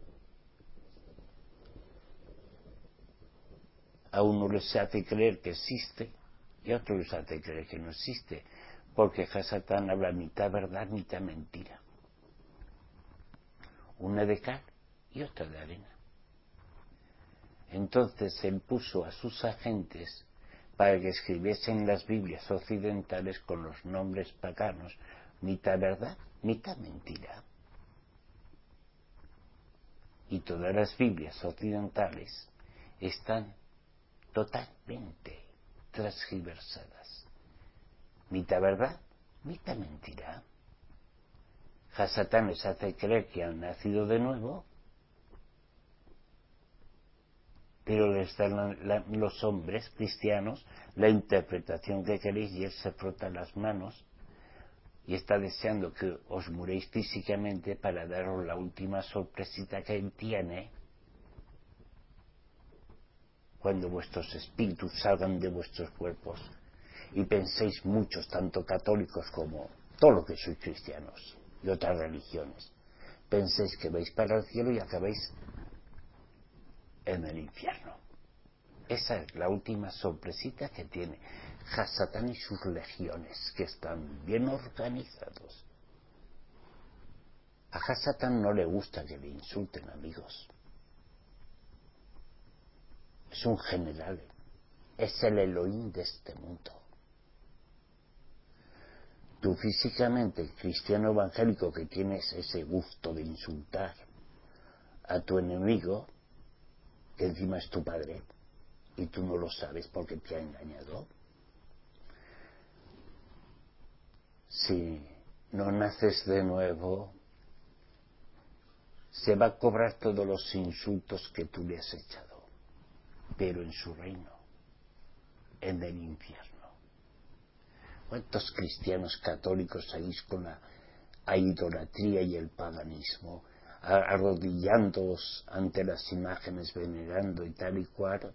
A uno les hace creer que existe y a otros les hace creer que no existe, porque Hasatán habla mitad verdad, mitad mentira. Una de cal y otra de arena. Entonces él puso a sus agentes para que escribiesen las Biblias occidentales con los nombres paganos, mitad verdad, mitad mentira. Y todas las Biblias occidentales están totalmente transgiversadas. Mitad verdad, mitad mentira. Hasatán les hace creer que han nacido de nuevo, pero les dan los hombres cristianos la interpretación que queréis y él se frota las manos y está deseando que os muréis físicamente para daros la última sorpresita que él tiene, cuando vuestros espíritus salgan de vuestros cuerpos y penséis muchos, tanto católicos como todos los que sois cristianos y otras religiones, penséis que vais para el cielo y acabáis en el infierno. Esa es la última sorpresita que tiene Hasatán y sus legiones, que están bien organizados. A Hasatán no le gusta que le insulten, amigos. Es un general, es el Elohim de este mundo. Tú físicamente, cristiano evangélico, que tienes ese gusto de insultar a tu enemigo, que encima es tu padre, y tú no lo sabes porque te ha engañado. Si no naces de nuevo, se va a cobrar todos los insultos que tú le has echado, pero en su reino, en el infierno. ¿Cuántos cristianos católicos seguís con la idolatría y el paganismo, arrodillándoos ante las imágenes, venerando y tal y cual,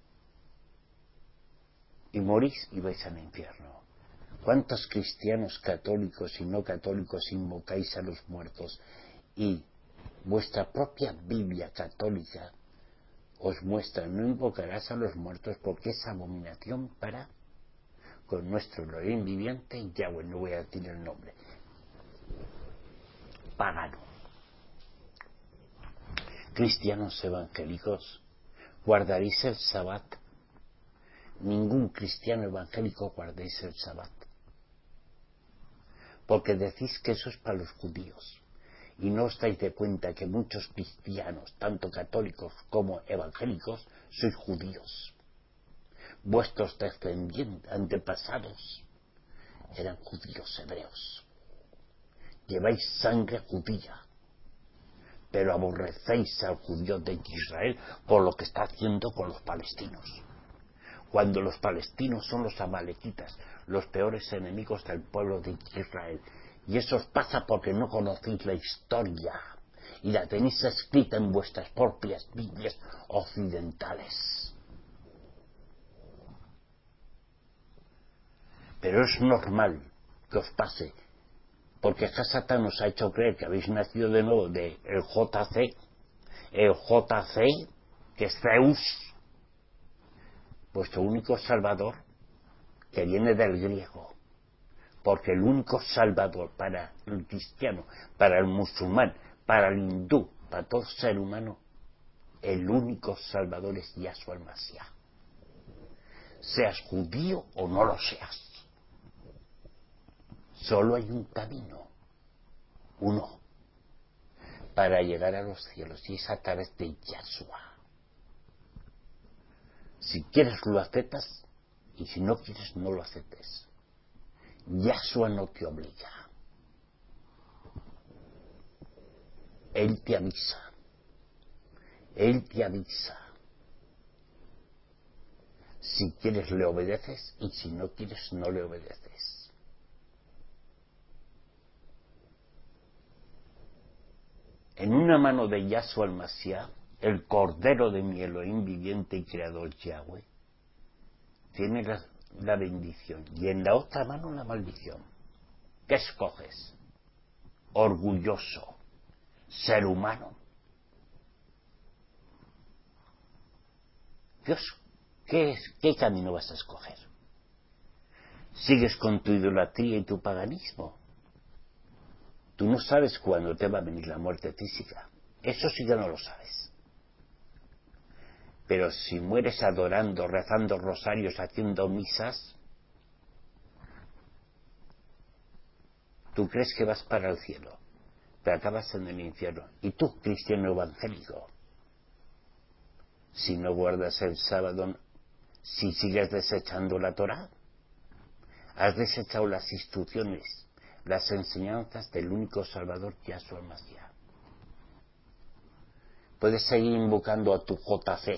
y morís y vais al infierno? ¿Cuántos cristianos católicos y no católicos invocáis a los muertos y vuestra propia Biblia católica os muestra: no invocarás a los muertos porque es abominación para con nuestro Elohim viviente, Yahweh, no voy a decir el nombre, pagano? Cristianos evangélicos, ¿guardaréis el Sabbat? Ningún cristiano evangélico guardéis el Sabbat, porque decís que eso es para los judíos, y no os dais de cuenta que muchos cristianos, tanto católicos como evangélicos, sois judíos. Vuestros descendientes, antepasados, eran judíos hebreos. Lleváis sangre judía, pero aborrecéis al judío de Israel por lo que está haciendo con los palestinos, cuando los palestinos son los amalequitas, los peores enemigos del pueblo de Israel. Y eso os pasa porque no conocéis la historia y la tenéis escrita en vuestras propias Biblias occidentales. Pero es normal que os pase, porque Hasatán nos ha hecho creer que habéis nacido de nuevo del JC, el JC, que es Zeus, vuestro único salvador, que viene del griego, porque el único salvador para el cristiano, para el musulmán, para el hindú, para todo ser humano, el único salvador es Yahshua el Mashiach. Seas judío o no lo seas, solo hay un camino, uno, para llegar a los cielos, y es a través de Yahshua. Si quieres lo aceptas, y si no quieres no lo aceptes. Yahshua no te obliga, Él te avisa, Él te avisa. Si quieres le obedeces, y si no quieres no le obedeces. En una mano de Yahshua el Mashiach, el Cordero de mi Elohim viviente y creador Yahweh, tiene la bendición, y en la otra mano la maldición. ¿Qué escoges? Orgulloso, ser humano. ¿Qué camino vas a escoger? ¿Sigues con tu idolatría y tu paganismo? Tú no sabes cuándo te va a venir la muerte física. Eso sí que no lo sabes. Pero si mueres adorando, rezando rosarios, haciendo misas, tú crees que vas para el cielo, pero acabas en el infierno. Y tú, cristiano evangélico, si no guardas el sábado, si sigues desechando la Torá, has desechado las instrucciones, las enseñanzas del único Salvador, Yahshua el Mashiach. Puedes seguir invocando a tu JC,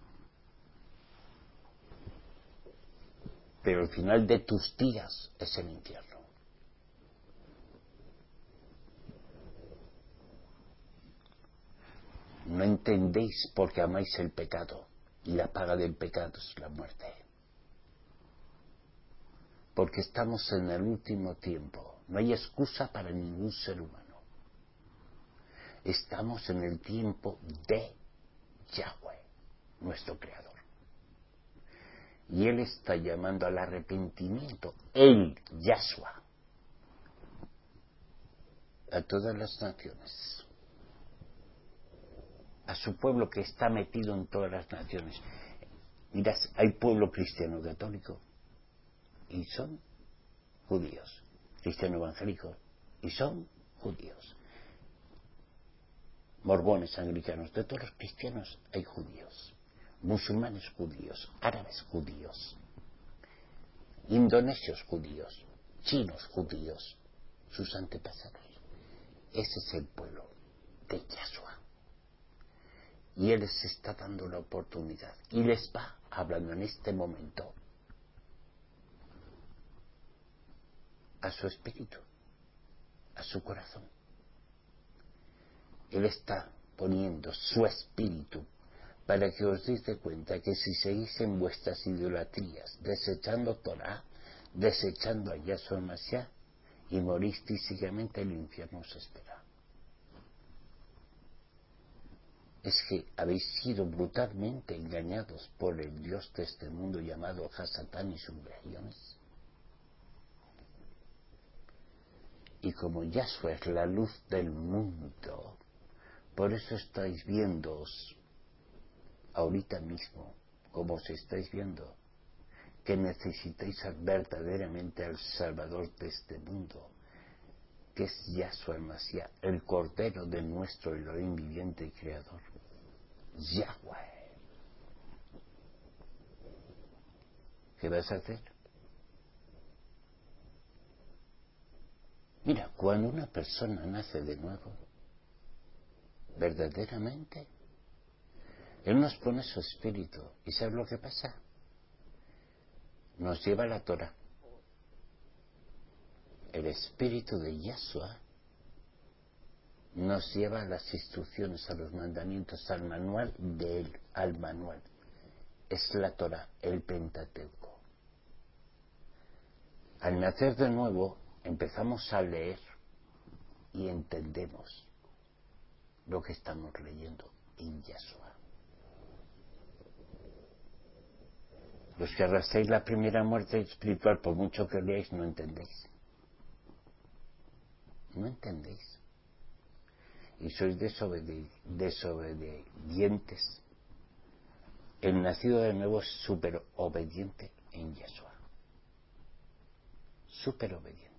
pero el final de tus días es el infierno. No entendéis porque amáis el pecado. Y la paga del pecado es la muerte. Porque estamos en el último tiempo. No hay excusa para ningún ser humano. Estamos en el tiempo de Yahweh, nuestro Creador. Y Él está llamando al arrepentimiento, Él, Yahshua, a todas las naciones, a su pueblo que está metido en todas las naciones. Mirad, hay pueblo cristiano católico y son judíos, cristiano evangélico y son judíos, mormones, anglicanos, de todos los cristianos hay judíos, musulmanes judíos, árabes judíos, indonesios judíos, chinos judíos, sus antepasados. Ese es el pueblo de Yahshua. Y Él les está dando la oportunidad. Y les va hablando en este momento a su espíritu, a su corazón. Él está poniendo su espíritu para que os deis de cuenta que si seguís en vuestras idolatrías, desechando Torah, desechando a Yahshua Mashiach, y morís físicamente, el infierno os espera. Es que habéis sido brutalmente engañados por el Dios de este mundo llamado Hasatán y sus legiones. Y como Yahshua es la luz del mundo, por eso estáis viéndoos ahorita mismo, como os estáis viendo, que necesitáis verdaderamente al Salvador de este mundo, que es Yahshua el Mashiach, el Cordero de nuestro Elohim viviente y Creador, Yahweh. ¿Qué vas a hacer? Mira, cuando una persona nace de nuevo, verdaderamente, Él nos pone su espíritu. ¿Y sabes lo que pasa? Nos lleva a la Torah. El espíritu de Yahshua nos lleva a las instrucciones, a los mandamientos, al manual de Él, al manual. Es la Torah, el Pentateuco. Al nacer de nuevo, empezamos a leer y entendemos lo que estamos leyendo en Yahshua. Los que arrastráis la primera muerte espiritual, por mucho que leáis, no entendéis. No entendéis. Y sois desobedientes. El nacido de nuevo es súper obediente en Yahshua. Súper obediente.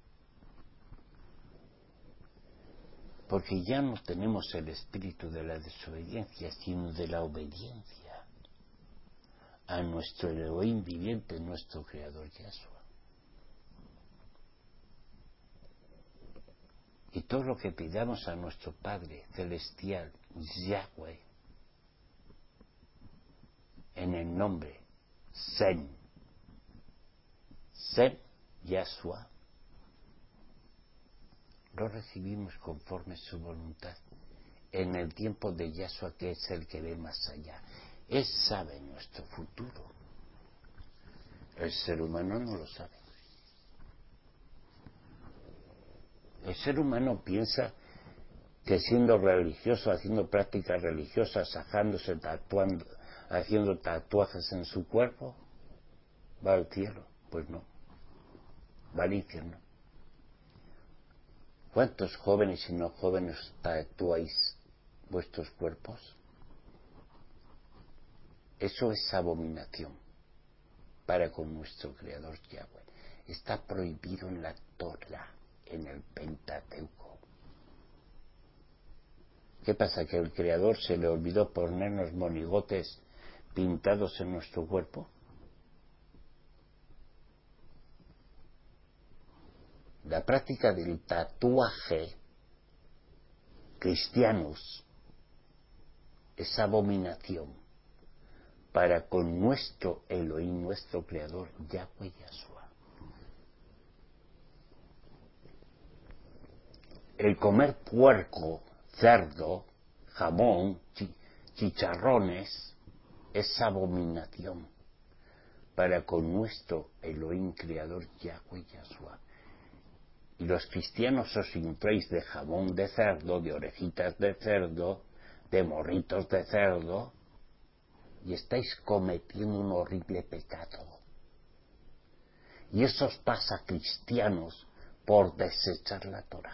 Porque ya no tenemos el espíritu de la desobediencia, sino de la obediencia a nuestro Elohim viviente, nuestro Creador Yahshua. Y todo lo que pidamos a nuestro Padre Celestial, Yahweh, en el nombre Sen, Yahshua, lo recibimos conforme su voluntad, en el tiempo de Yahshua, que es el que ve más allá. Él sabe nuestro futuro. El ser humano no lo sabe. El ser humano piensa que siendo religioso, haciendo prácticas religiosas, sajándose, tatuando, haciendo tatuajes en su cuerpo, va al cielo. Pues no, va al infierno. ¿Cuántos jóvenes y no jóvenes tatuáis vuestros cuerpos? Eso es abominación para con nuestro Creador Yahweh. Está prohibido en la Torah, en el Pentateuco. ¿Qué pasa? ¿Que el Creador se le olvidó ponernos monigotes pintados en nuestro cuerpo? La práctica del tatuaje cristianos es abominación para con nuestro Elohim, nuestro Creador, Yahweh Yahshua. El comer puerco, cerdo, jamón, chicharrones, es abominación para con nuestro Elohim creador Yahweh Yahshua. Y los cristianos os infláis de jamón de cerdo, de orejitas de cerdo, de morritos de cerdo, y estáis cometiendo un horrible pecado. Y eso os pasa, cristianos, por desechar la Torá.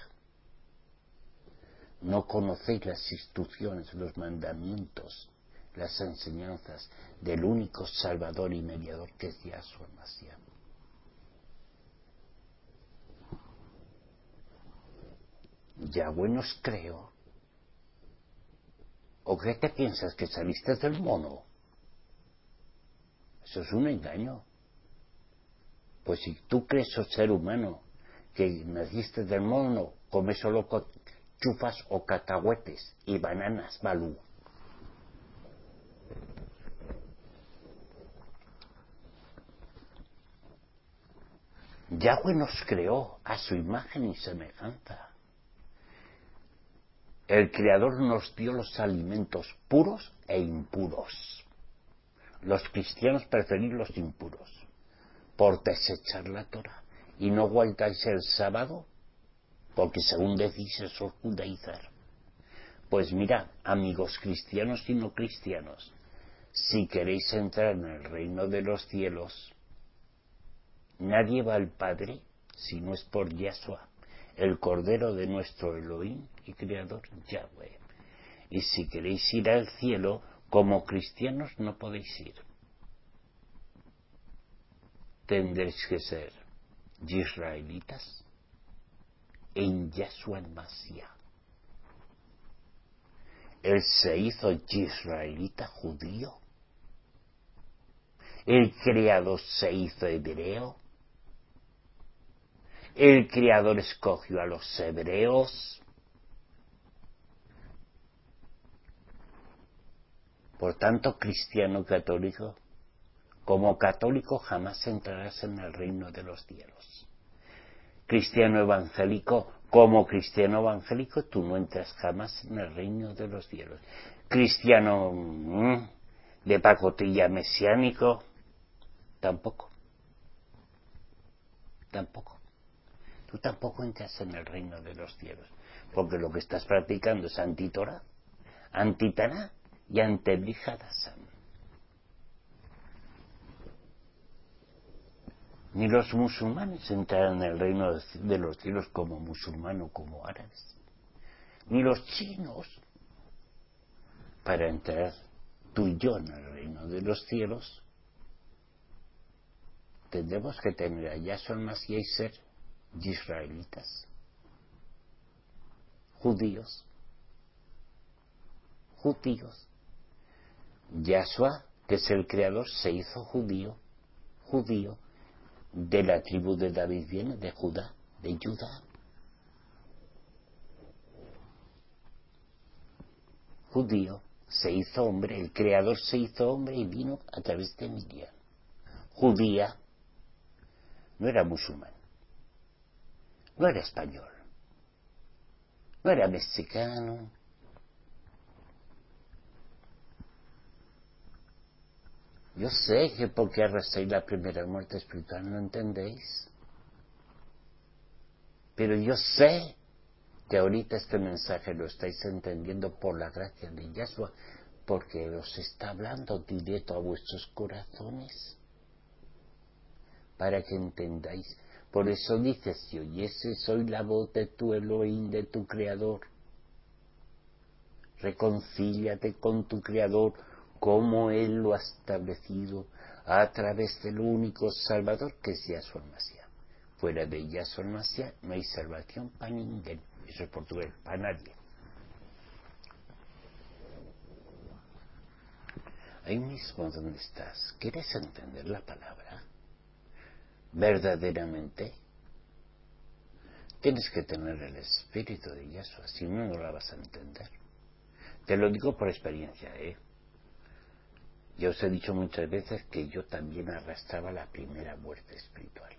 No conocéis las instrucciones, los mandamientos, las enseñanzas del único Salvador y Mediador que es Yahshua Mashiach. Yahweh nos creó. ¿O qué te piensas, que saliste del mono? Eso es un engaño. Pues si tú crees, ser humano, que naciste del mono, comes solo chufas o cacahuetes y bananas, balú. Yahweh nos creó a su imagen y semejanza. El Creador nos dio los alimentos puros e impuros. Los cristianos preferís los impuros por desechar la Torá y no guardáis el sábado porque según decís eso es judaizar. Pues mirad, amigos cristianos y no cristianos, si queréis entrar en el reino de los cielos, nadie va al Padre si no es por Yahshua, el Cordero de nuestro Elohim y Creador Yahweh. Y si queréis ir al cielo, como cristianos no podéis ir. Tendréis que ser israelitas en Yahshua el Mashiach. Él se hizo israelita judío. El Creador se hizo hebreo. El Creador escogió a los hebreos. Por tanto, cristiano católico, como católico jamás entrarás en el reino de los cielos. Cristiano evangélico, como cristiano evangélico, tú no entras jamás en el reino de los cielos. Cristiano de pacotilla mesiánico, tampoco. Tampoco. Tú tampoco entras en el reino de los cielos, porque lo que estás practicando es antitorá, antitaná y antebrijadasam. Ni los musulmanes entrarán en el reino de los cielos como musulmanos, como árabes. Ni los chinos. Para entrar tú y yo en el reino de los cielos, tendremos que tener a Yahshua el Mashiach y ser israelitas, judíos. Yahshua, que es el Creador, se hizo judío. De la tribu de David viene, de Judá, de Judá. Judío, se hizo hombre, el Creador se hizo hombre y vino a través de Miriam. Judía, no era musulmán, no era español, no era mexicano. Yo sé que porque arrastréis la primera muerte espiritual no entendéis. Pero yo sé que ahorita este mensaje lo estáis entendiendo por la gracia de Yahshua, porque os está hablando directo a vuestros corazones, para que entendáis. Por eso dice, si oyese soy la voz de tu Elohim, de tu Creador, reconcíliate con tu Creador, como Él lo ha establecido a través del único Salvador que es Yahshua el Mashiach. Fuera de Yahshua el Mashiach no hay salvación para ninguém. Eso es portugués, para nadie. Ahí mismo donde estás, ¿quieres entender la palabra? Verdaderamente. Tienes que tener el espíritu de Yahshua, si no, no la vas a entender. Te lo digo por experiencia, Yo os he dicho muchas veces que yo también arrastraba la primera muerte espiritual.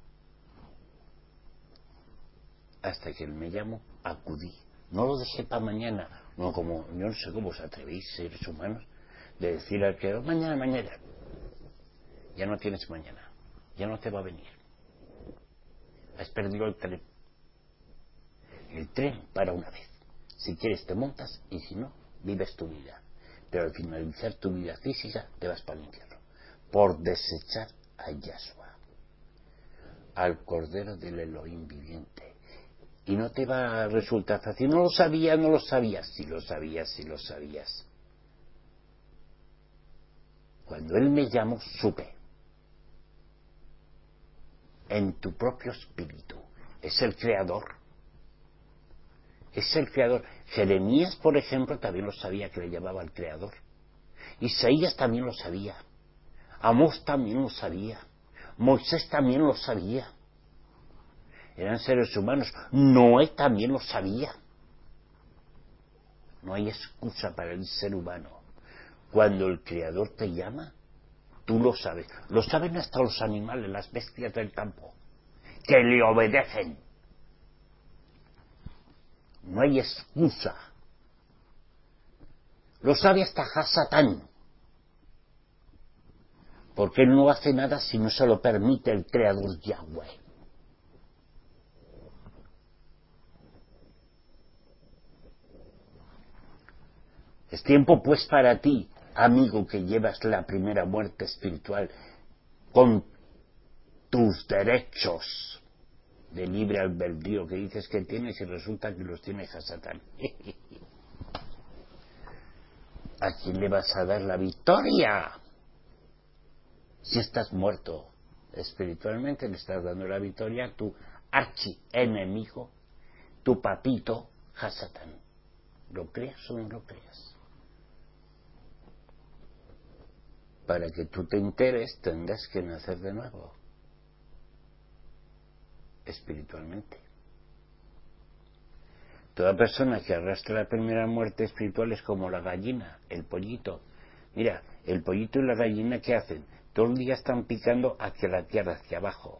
Hasta que Él me llamó, acudí. No lo dejé para mañana. No, como yo no sé cómo os atrevéis, seres humanos, de decir al creador, mañana, mañana. Ya no tienes mañana, ya no te va a venir. Has perdido el tren. El tren para una vez. Si quieres te montas y si no, vives tu vida. Pero al finalizar tu vida física te vas para el infierno. Por desechar a Yahshua, al Cordero del Elohim viviente. Y no te va a resultar fácil. No lo sabías, no lo sabías. Si lo sabías, si lo sabías. Cuando Él me llamó, supe. En tu propio espíritu. Es el Creador. Es el Creador. Jeremías, por ejemplo, también lo sabía que le llamaba al Creador. Isaías también lo sabía. Amós también lo sabía. Moisés también lo sabía. Eran seres humanos. Noé también lo sabía. No hay excusa para el ser humano. Cuando el Creador te llama, tú lo sabes. Lo saben hasta los animales, las bestias del campo, que le obedecen. No hay excusa. Lo sabe hasta Hasatán. Porque él no hace nada si no se lo permite el Creador Yahweh. Es tiempo pues para ti, amigo, que llevas la primera muerte espiritual con tus derechos de libre albedrío que dices que tienes y resulta que los tiene Hasatán. ¿A quién le vas a dar la victoria? Si estás muerto espiritualmente, le estás dando la victoria a tu archienemigo, tu papito Hasatán. ¿Lo creas o no lo creas? Para que tú te enteres, tendrás que nacer de nuevo, espiritualmente. Toda persona que arrastra la primera muerte espiritual es como la gallina, el pollito. Mira, el pollito y la gallina, ¿qué hacen? Todo el día están picando hacia la tierra, hacia abajo.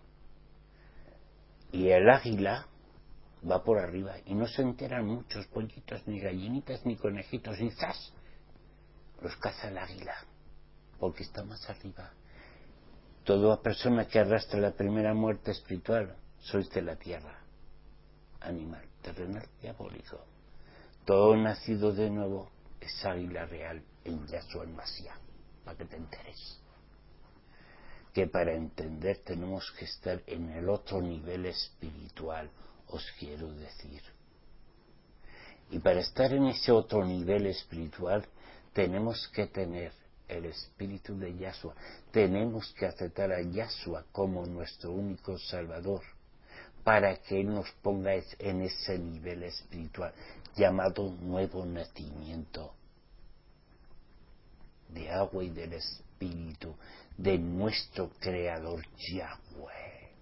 Y el águila va por arriba y no se enteran muchos pollitos, ni gallinitas, ni conejitos, ni ¡zas! Los caza el águila, porque está más arriba. Toda persona que arrastra la primera muerte espiritual, sois de la tierra, animal, terrenal, diabólico. Todo nacido de nuevo es águila real en Yahshua el Mashiach, para que te enteres. Que para entender tenemos que estar en el otro nivel espiritual, os quiero decir. Y para estar en ese otro nivel espiritual tenemos que tener el espíritu de Yahshua. Tenemos que aceptar a Yahshua como nuestro único Salvador, para que Él nos ponga en ese nivel espiritual llamado nuevo nacimiento de agua y del espíritu de nuestro Creador Yahweh.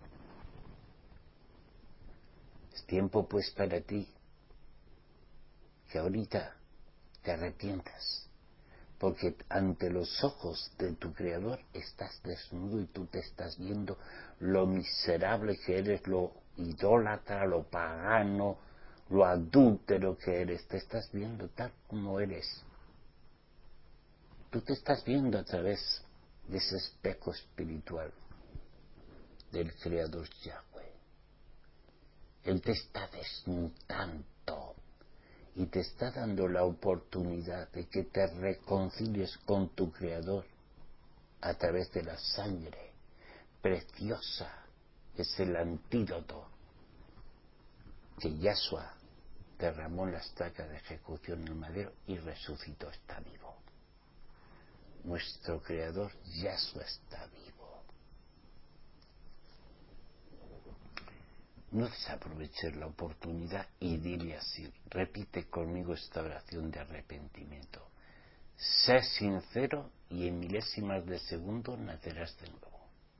Es tiempo pues para ti que ahorita te arrepientas, porque ante los ojos de tu Creador estás desnudo y tú te estás viendo lo miserable que eres, lo idólatra, lo pagano, lo adúltero que eres. Te estás viendo tal como eres. Tú te estás viendo a través de ese espejo espiritual del Creador Yahweh. Él te está desnudando y te está dando la oportunidad de que te reconcilies con tu Creador a través de la sangre preciosa. Es el antídoto que Yahshua derramó en la estaca de ejecución en el madero y resucitó, está vivo. Nuestro Creador Yahshua está vivo. No desaproveches la oportunidad y dile así, repite conmigo esta oración de arrepentimiento. Sé sincero y en milésimas de segundo nacerás de nuevo.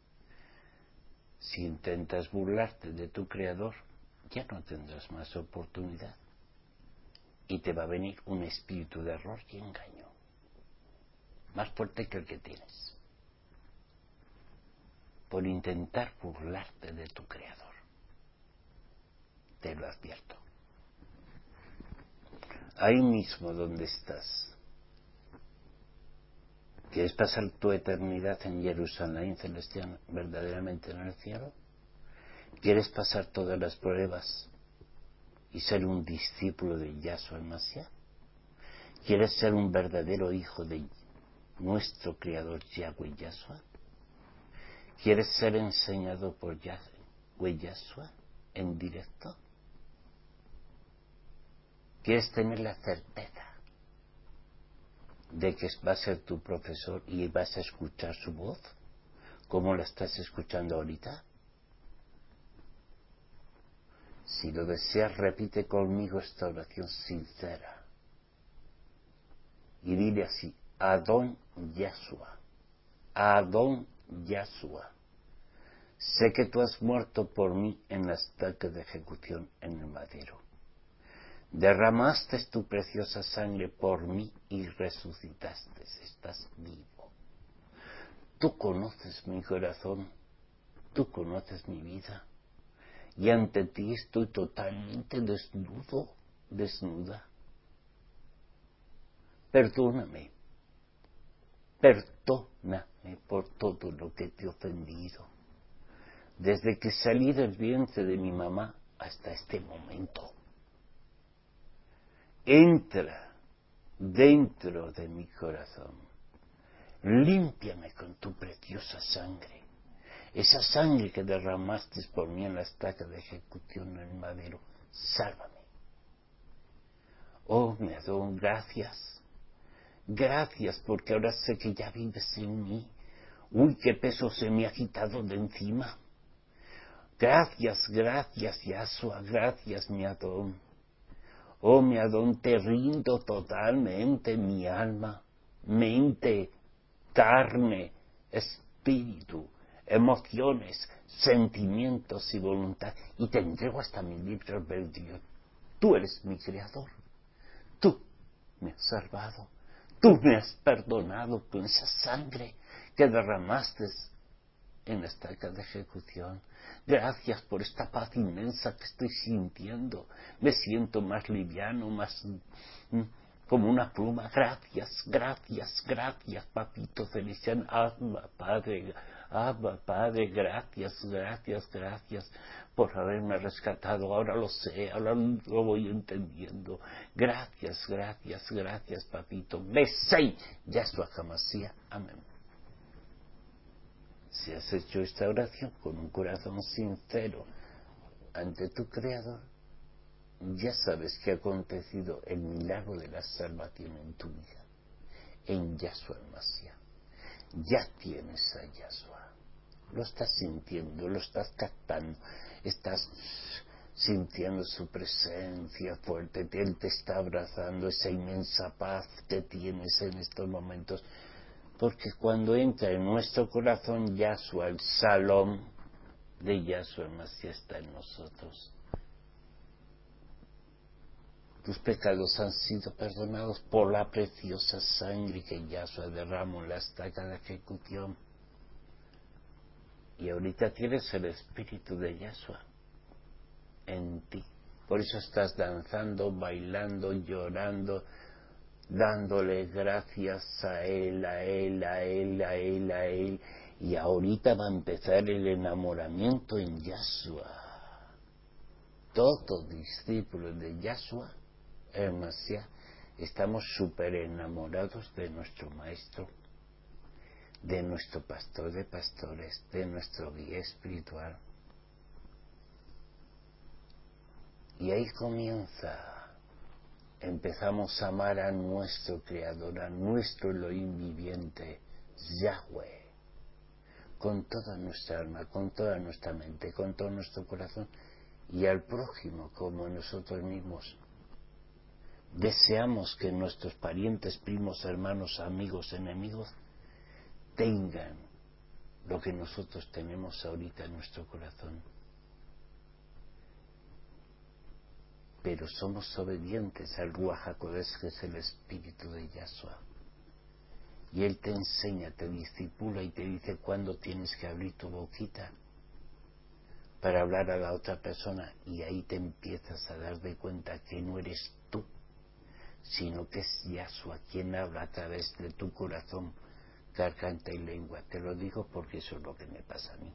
Si intentas burlarte de tu Creador, ya no tendrás más oportunidad. Y te va a venir un espíritu de error y engaño, más fuerte que el que tienes, por intentar burlarte de tu Creador. Te lo advierto. Ahí mismo donde estás, ¿Quieres pasar tu eternidad en Jerusalén celestial, verdaderamente en el cielo? ¿Quieres pasar todas las pruebas y ser un discípulo de Yahshua el Mashiach? ¿Quieres ser un verdadero hijo de nuestro Creador Yahweh Yahshua? ¿Quieres ser enseñado por Yahweh Yahshua en directo? ¿Quieres tener la certeza de que va a ser tu profesor y vas a escuchar su voz como la estás escuchando ahorita? Si lo deseas, repite conmigo esta oración sincera y dile así: Adón Yahshua, Adón Yahshua, sé que tú has muerto por mí en la estaca de ejecución en el madero. Derramaste tu preciosa sangre por mí y resucitaste. Estás vivo. Tú conoces mi corazón, tú conoces mi vida, y ante ti estoy totalmente desnudo, desnuda. Perdóname por todo lo que te he ofendido, desde que salí del vientre de mi mamá hasta este momento. Entra dentro de mi corazón, límpiame con tu preciosa sangre, esa sangre que derramaste por mí en la estaca de ejecución en el madero. Sálvame. Oh, mi Adón, gracias. Gracias, porque ahora sé que ya vives en mí. Uy, qué peso se me ha quitado de encima. Gracias, gracias, Yahshua, gracias, mi Adón. Oh, mi Adón, te rindo totalmente mi alma, mente, carne, espíritu, emociones, sentimientos y voluntad. Y te entrego hasta mi libre albedrío. Tú eres mi creador. Tú me has salvado. Tú me has perdonado con esa sangre que derramaste en la estaca de ejecución. Gracias por esta paz inmensa que estoy sintiendo. Me siento más liviano, más como una pluma. Gracias, gracias, gracias, papito celestial. Abba, Padre, gracias, gracias, gracias por haberme rescatado. Ahora lo sé, ahora lo voy entendiendo. Gracias, gracias, gracias, papito. Besei, Yahshua HaMashiach. Amén. Si has hecho esta oración con un corazón sincero ante tu Creador, ya sabes que ha acontecido el milagro de la salvación en tu vida, en Yahshua el Mashiach. Ya tienes a Yahshua. Lo estás sintiendo, lo estás captando, estás sintiendo su presencia fuerte. Él te está abrazando, esa inmensa paz que tienes en estos momentos. Porque cuando entra en nuestro corazón Yahshua, el Salom de Yahshua el Mashiach está en nosotros. Tus pecados han sido perdonados por la preciosa sangre que Yahshua derramó en la estaca de ejecución. Y ahorita tienes el Espíritu de Yahshua en ti. Por eso estás danzando, bailando, llorando, dándole gracias a Él, a Él, a Él, a Él, a Él. Y ahorita va a empezar el enamoramiento en Yahshua. Todo discípulo de Yahshua, el Mashiach, estamos súper enamorados de nuestro Maestro, de nuestro Pastor de pastores, de nuestro guía espiritual. Y ahí comienza. Empezamos a amar a nuestro Creador, a nuestro Elohim viviente, Yahweh, con toda nuestra alma, con toda nuestra mente, con todo nuestro corazón, y al prójimo como a nosotros mismos. Deseamos que nuestros parientes, primos, hermanos, amigos, enemigos, tengan lo que nosotros tenemos ahorita en nuestro corazón. Pero somos obedientes al Ruach HaKodesh, que es el Espíritu de Yahshua. Y Él te enseña, te discipula y te dice cuándo tienes que abrir tu boquita para hablar a la otra persona. Y ahí te empiezas a dar de cuenta que no eres tú, sino que es Yahshua quien habla a través de tu corazón, garganta y lengua. Te lo digo porque eso es lo que me pasa a mí.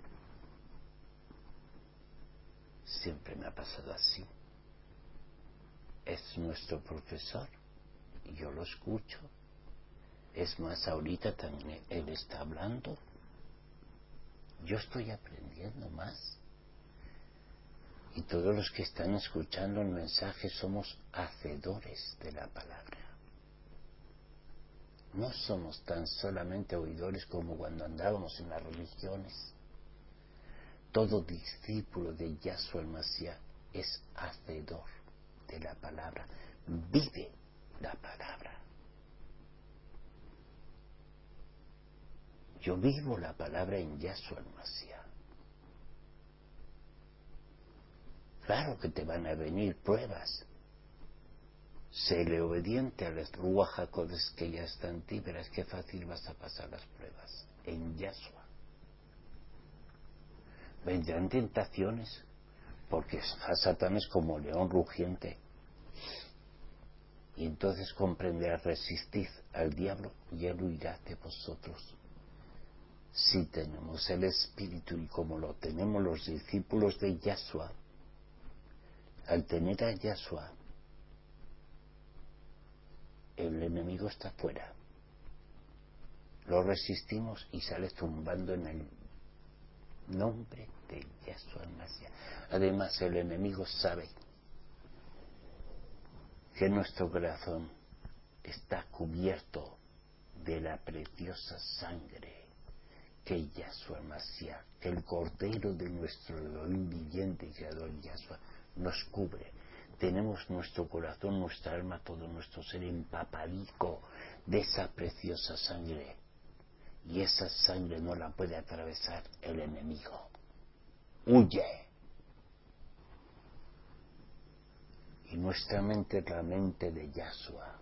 Siempre me ha pasado así. Es nuestro profesor y yo lo escucho. Es más, ahorita también él está hablando. Yo estoy aprendiendo más. Y todos los que están escuchando el mensaje somos hacedores de la palabra. No somos tan solamente oidores como cuando andábamos en las religiones. Todo discípulo de Yahshua el Mashiach es hacedor de la palabra. Vive la palabra. Yo vivo la palabra en Yahshua el Mashiach. Claro que te van a venir pruebas. Séle obediente a las Ruach HaKodesh que ya están en ti, verás qué fácil vas a pasar las pruebas en Yahshua. Vendrán tentaciones, porque Satán es como león rugiente. Y entonces comprenderás, resistid al diablo y él huirá de vosotros. Si tenemos el Espíritu y como lo tenemos los discípulos de Yahshua, al tener a Yahshua, el enemigo está fuera. Lo resistimos y sale zumbando en el nombre de Yahshua el Mashiach. Además, el enemigo sabe que nuestro corazón está cubierto de la preciosa sangre que Yahshua el Mashiach, que el Cordero de nuestro Elohim viviente y creador Yahshua, nos cubre. Tenemos nuestro corazón, nuestra alma, todo nuestro ser empapadico de esa preciosa sangre. Y esa sangre no la puede atravesar el enemigo. Huye. Y nuestra mente es la mente de Yahshua.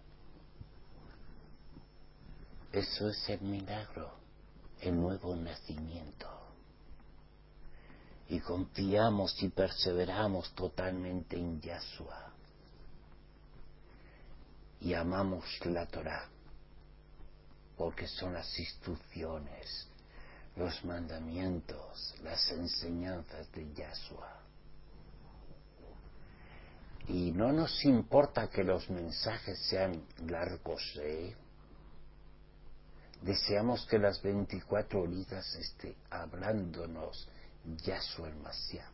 Eso es el milagro, el nuevo nacimiento. Y confiamos y perseveramos totalmente en Yahshua. Y amamos la Torah, porque son las instrucciones, los mandamientos, las enseñanzas de Yahshua. Y no nos importa que los mensajes sean largos, Deseamos que las 24 horitas esté hablándonos Yahshua el Mashiach.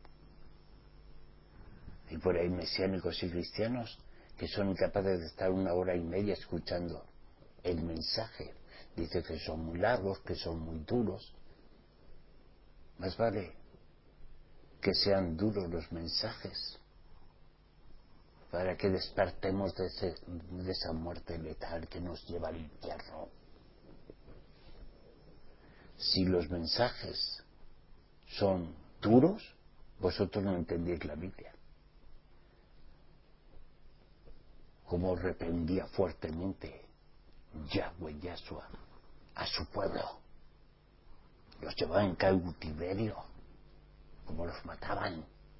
Y por ahí mesiánicos y cristianos que son incapaces de estar 1 hora y media escuchando el mensaje. Dice que son muy largos, que son muy duros. Más vale que sean duros los mensajes para que despertemos de esa muerte letal que nos lleva al infierno. Si los mensajes son duros, vosotros no entendéis la Biblia. Como reprendía fuertemente Yahweh Yahshua a su pueblo. Los llevaba en cautiverio, como los mataban.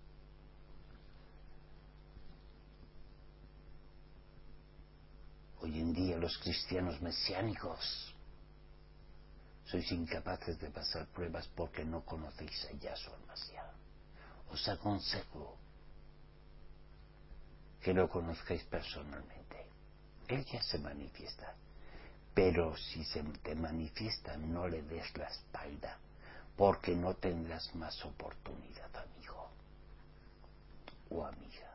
Hoy en día los cristianos mesiánicos sois incapaces de pasar pruebas porque no conocéis a Yahshua el Mashiach. Os aconsejo que lo conozcáis personalmente. Él ya se manifiesta, pero si se te manifiesta no le des la espalda, porque no tendrás más oportunidad, amigo o amiga.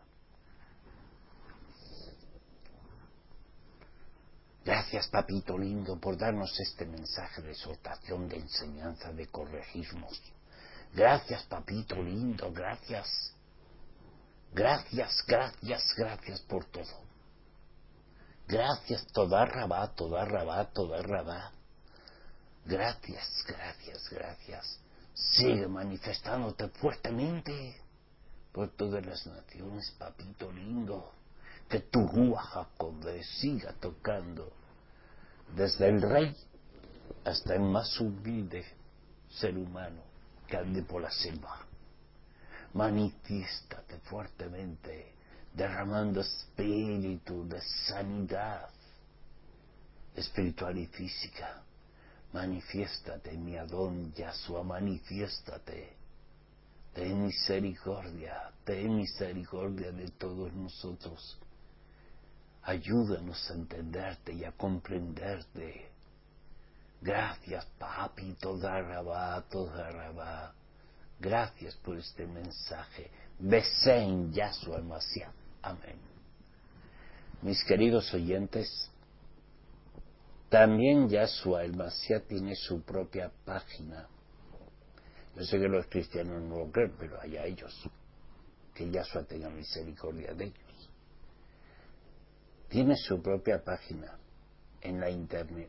Gracias, papito lindo, por darnos este mensaje de exhortación, de enseñanza, de corregirnos. Gracias, papito lindo, gracias. Gracias, gracias, gracias por todo. Gracias, toda rabá, toda rabá, toda rabá. Gracias, gracias, gracias. Sigue manifestándote fuertemente por todas las naciones, papito lindo. Que tu Ruach HaKodesh siga tocando desde el rey hasta el más humilde ser humano que ande por la selva. Manifiéstate fuertemente, derramando espíritu de sanidad espiritual y física, Manifiéstate, mi Adón Yahshua, manifiéstate. Ten misericordia de todos nosotros. Ayúdanos a entenderte y a comprenderte. Gracias, papi, toda rabá. Gracias por este mensaje. Besén Yahshua el Mashiach. Amén. Mis queridos oyentes, también Yahshua el Mashiach tiene su propia página. Yo sé que los cristianos no lo creen, pero allá ellos. Que Yahshua tenga misericordia de ellos. Tiene su propia página en la internet,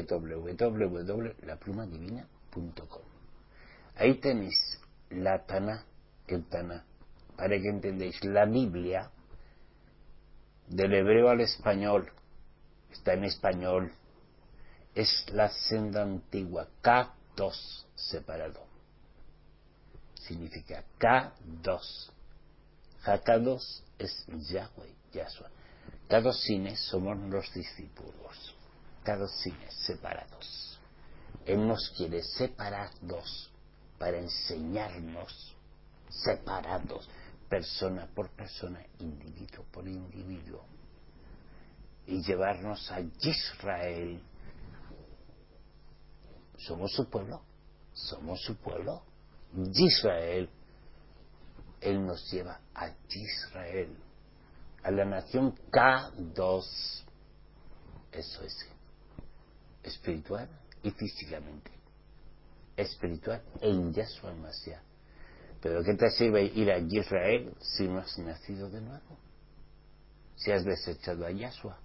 www.laplumadivina.com. Ahí tenéis la Taná, el Taná, para que entendáis la Biblia del hebreo al español. Está en español. Es la senda antigua, K2 separado. Significa K2. K2 es Yahweh, Yahshua. K2 somos los discípulos. K2 separados. Él nos quiere separados para enseñarnos, separados, persona por persona, individuo por individuo, y llevarnos a Israel. Somos su pueblo. Israel. Él nos lleva a Israel, a la nación K2. Eso es espiritual y físicamente. Espiritual en Yahshua el Mashiach. Pero ¿qué te sirve ir a Israel si no has nacido de nuevo? Si has desechado a Yahshua.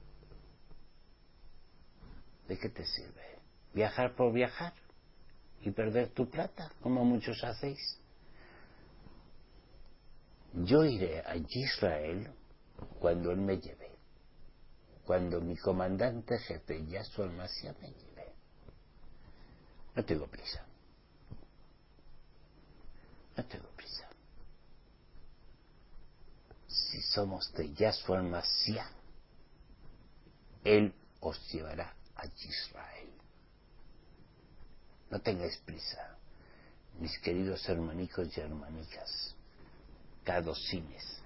¿De qué te sirve? ¿Viajar por viajar? ¿Y perder tu plata, como muchos hacéis? Yo iré a Israel cuando Él me lleve. Cuando mi comandante jefe, Yahshua el Mashiach, me lleve. No tengo prisa. Si somos de Yahshua el Mashiach, Él os llevará a Israel. No tengáis prisa, mis queridos hermanicos y hermanicas, cadocines,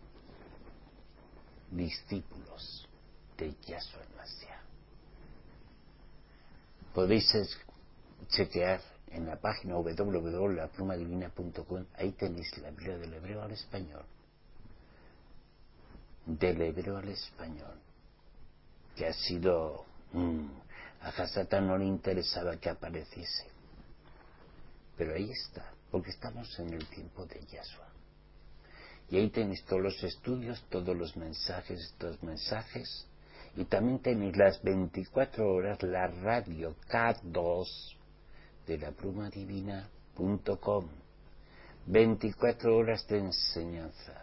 discípulos de Yahshua el Mashiach. Podéis chequear en la página www.laplumadivina.com. Ahí tenéis la Biblia del hebreo al español. Del hebreo al español. Que ha sido... a Hasatán no le interesaba que apareciese. Pero ahí está, porque estamos en el tiempo de Yahshua. Y ahí tenéis todos los estudios, todos los mensajes, estos mensajes. Y también tenéis las 24 horas la radio K2 de laplumadivina.com. 24 horas de enseñanza.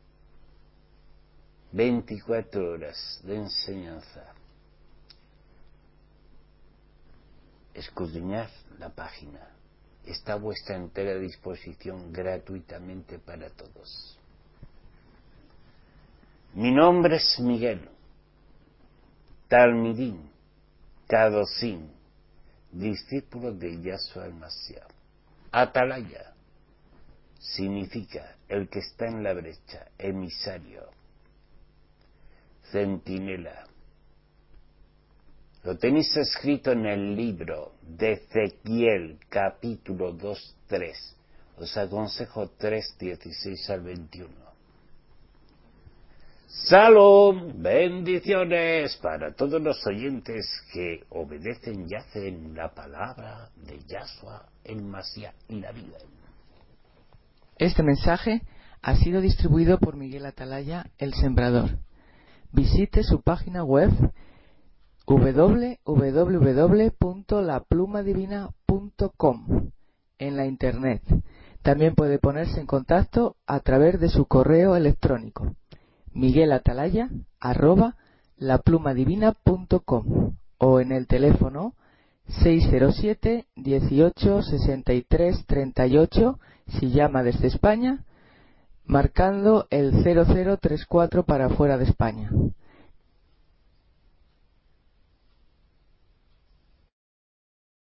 24 horas de enseñanza. Escudriñad la página. Está a vuestra entera disposición gratuitamente para todos. Mi nombre es Miguel. Talmidín, Kadocín, discípulo de Yahshua el Mashiach. Atalaya significa el que está en la brecha, emisario, centinela. Lo tenéis escrito en el libro de Ezequiel, capítulo 2:3. Os aconsejo 3:16 al 21. Salud, bendiciones para todos los oyentes que obedecen y hacen la palabra de Yahshua el Mashiach y la vida. Este mensaje ha sido distribuido por Miguel Atalaya, el Sembrador. Visite su página web www.laplumadivina.com en la internet. También puede ponerse en contacto a través de su correo electrónico miguelatalaya@laplumadivina.com o en el teléfono 607 18 63 38 si llama desde España, marcando el 0034 para fuera de España.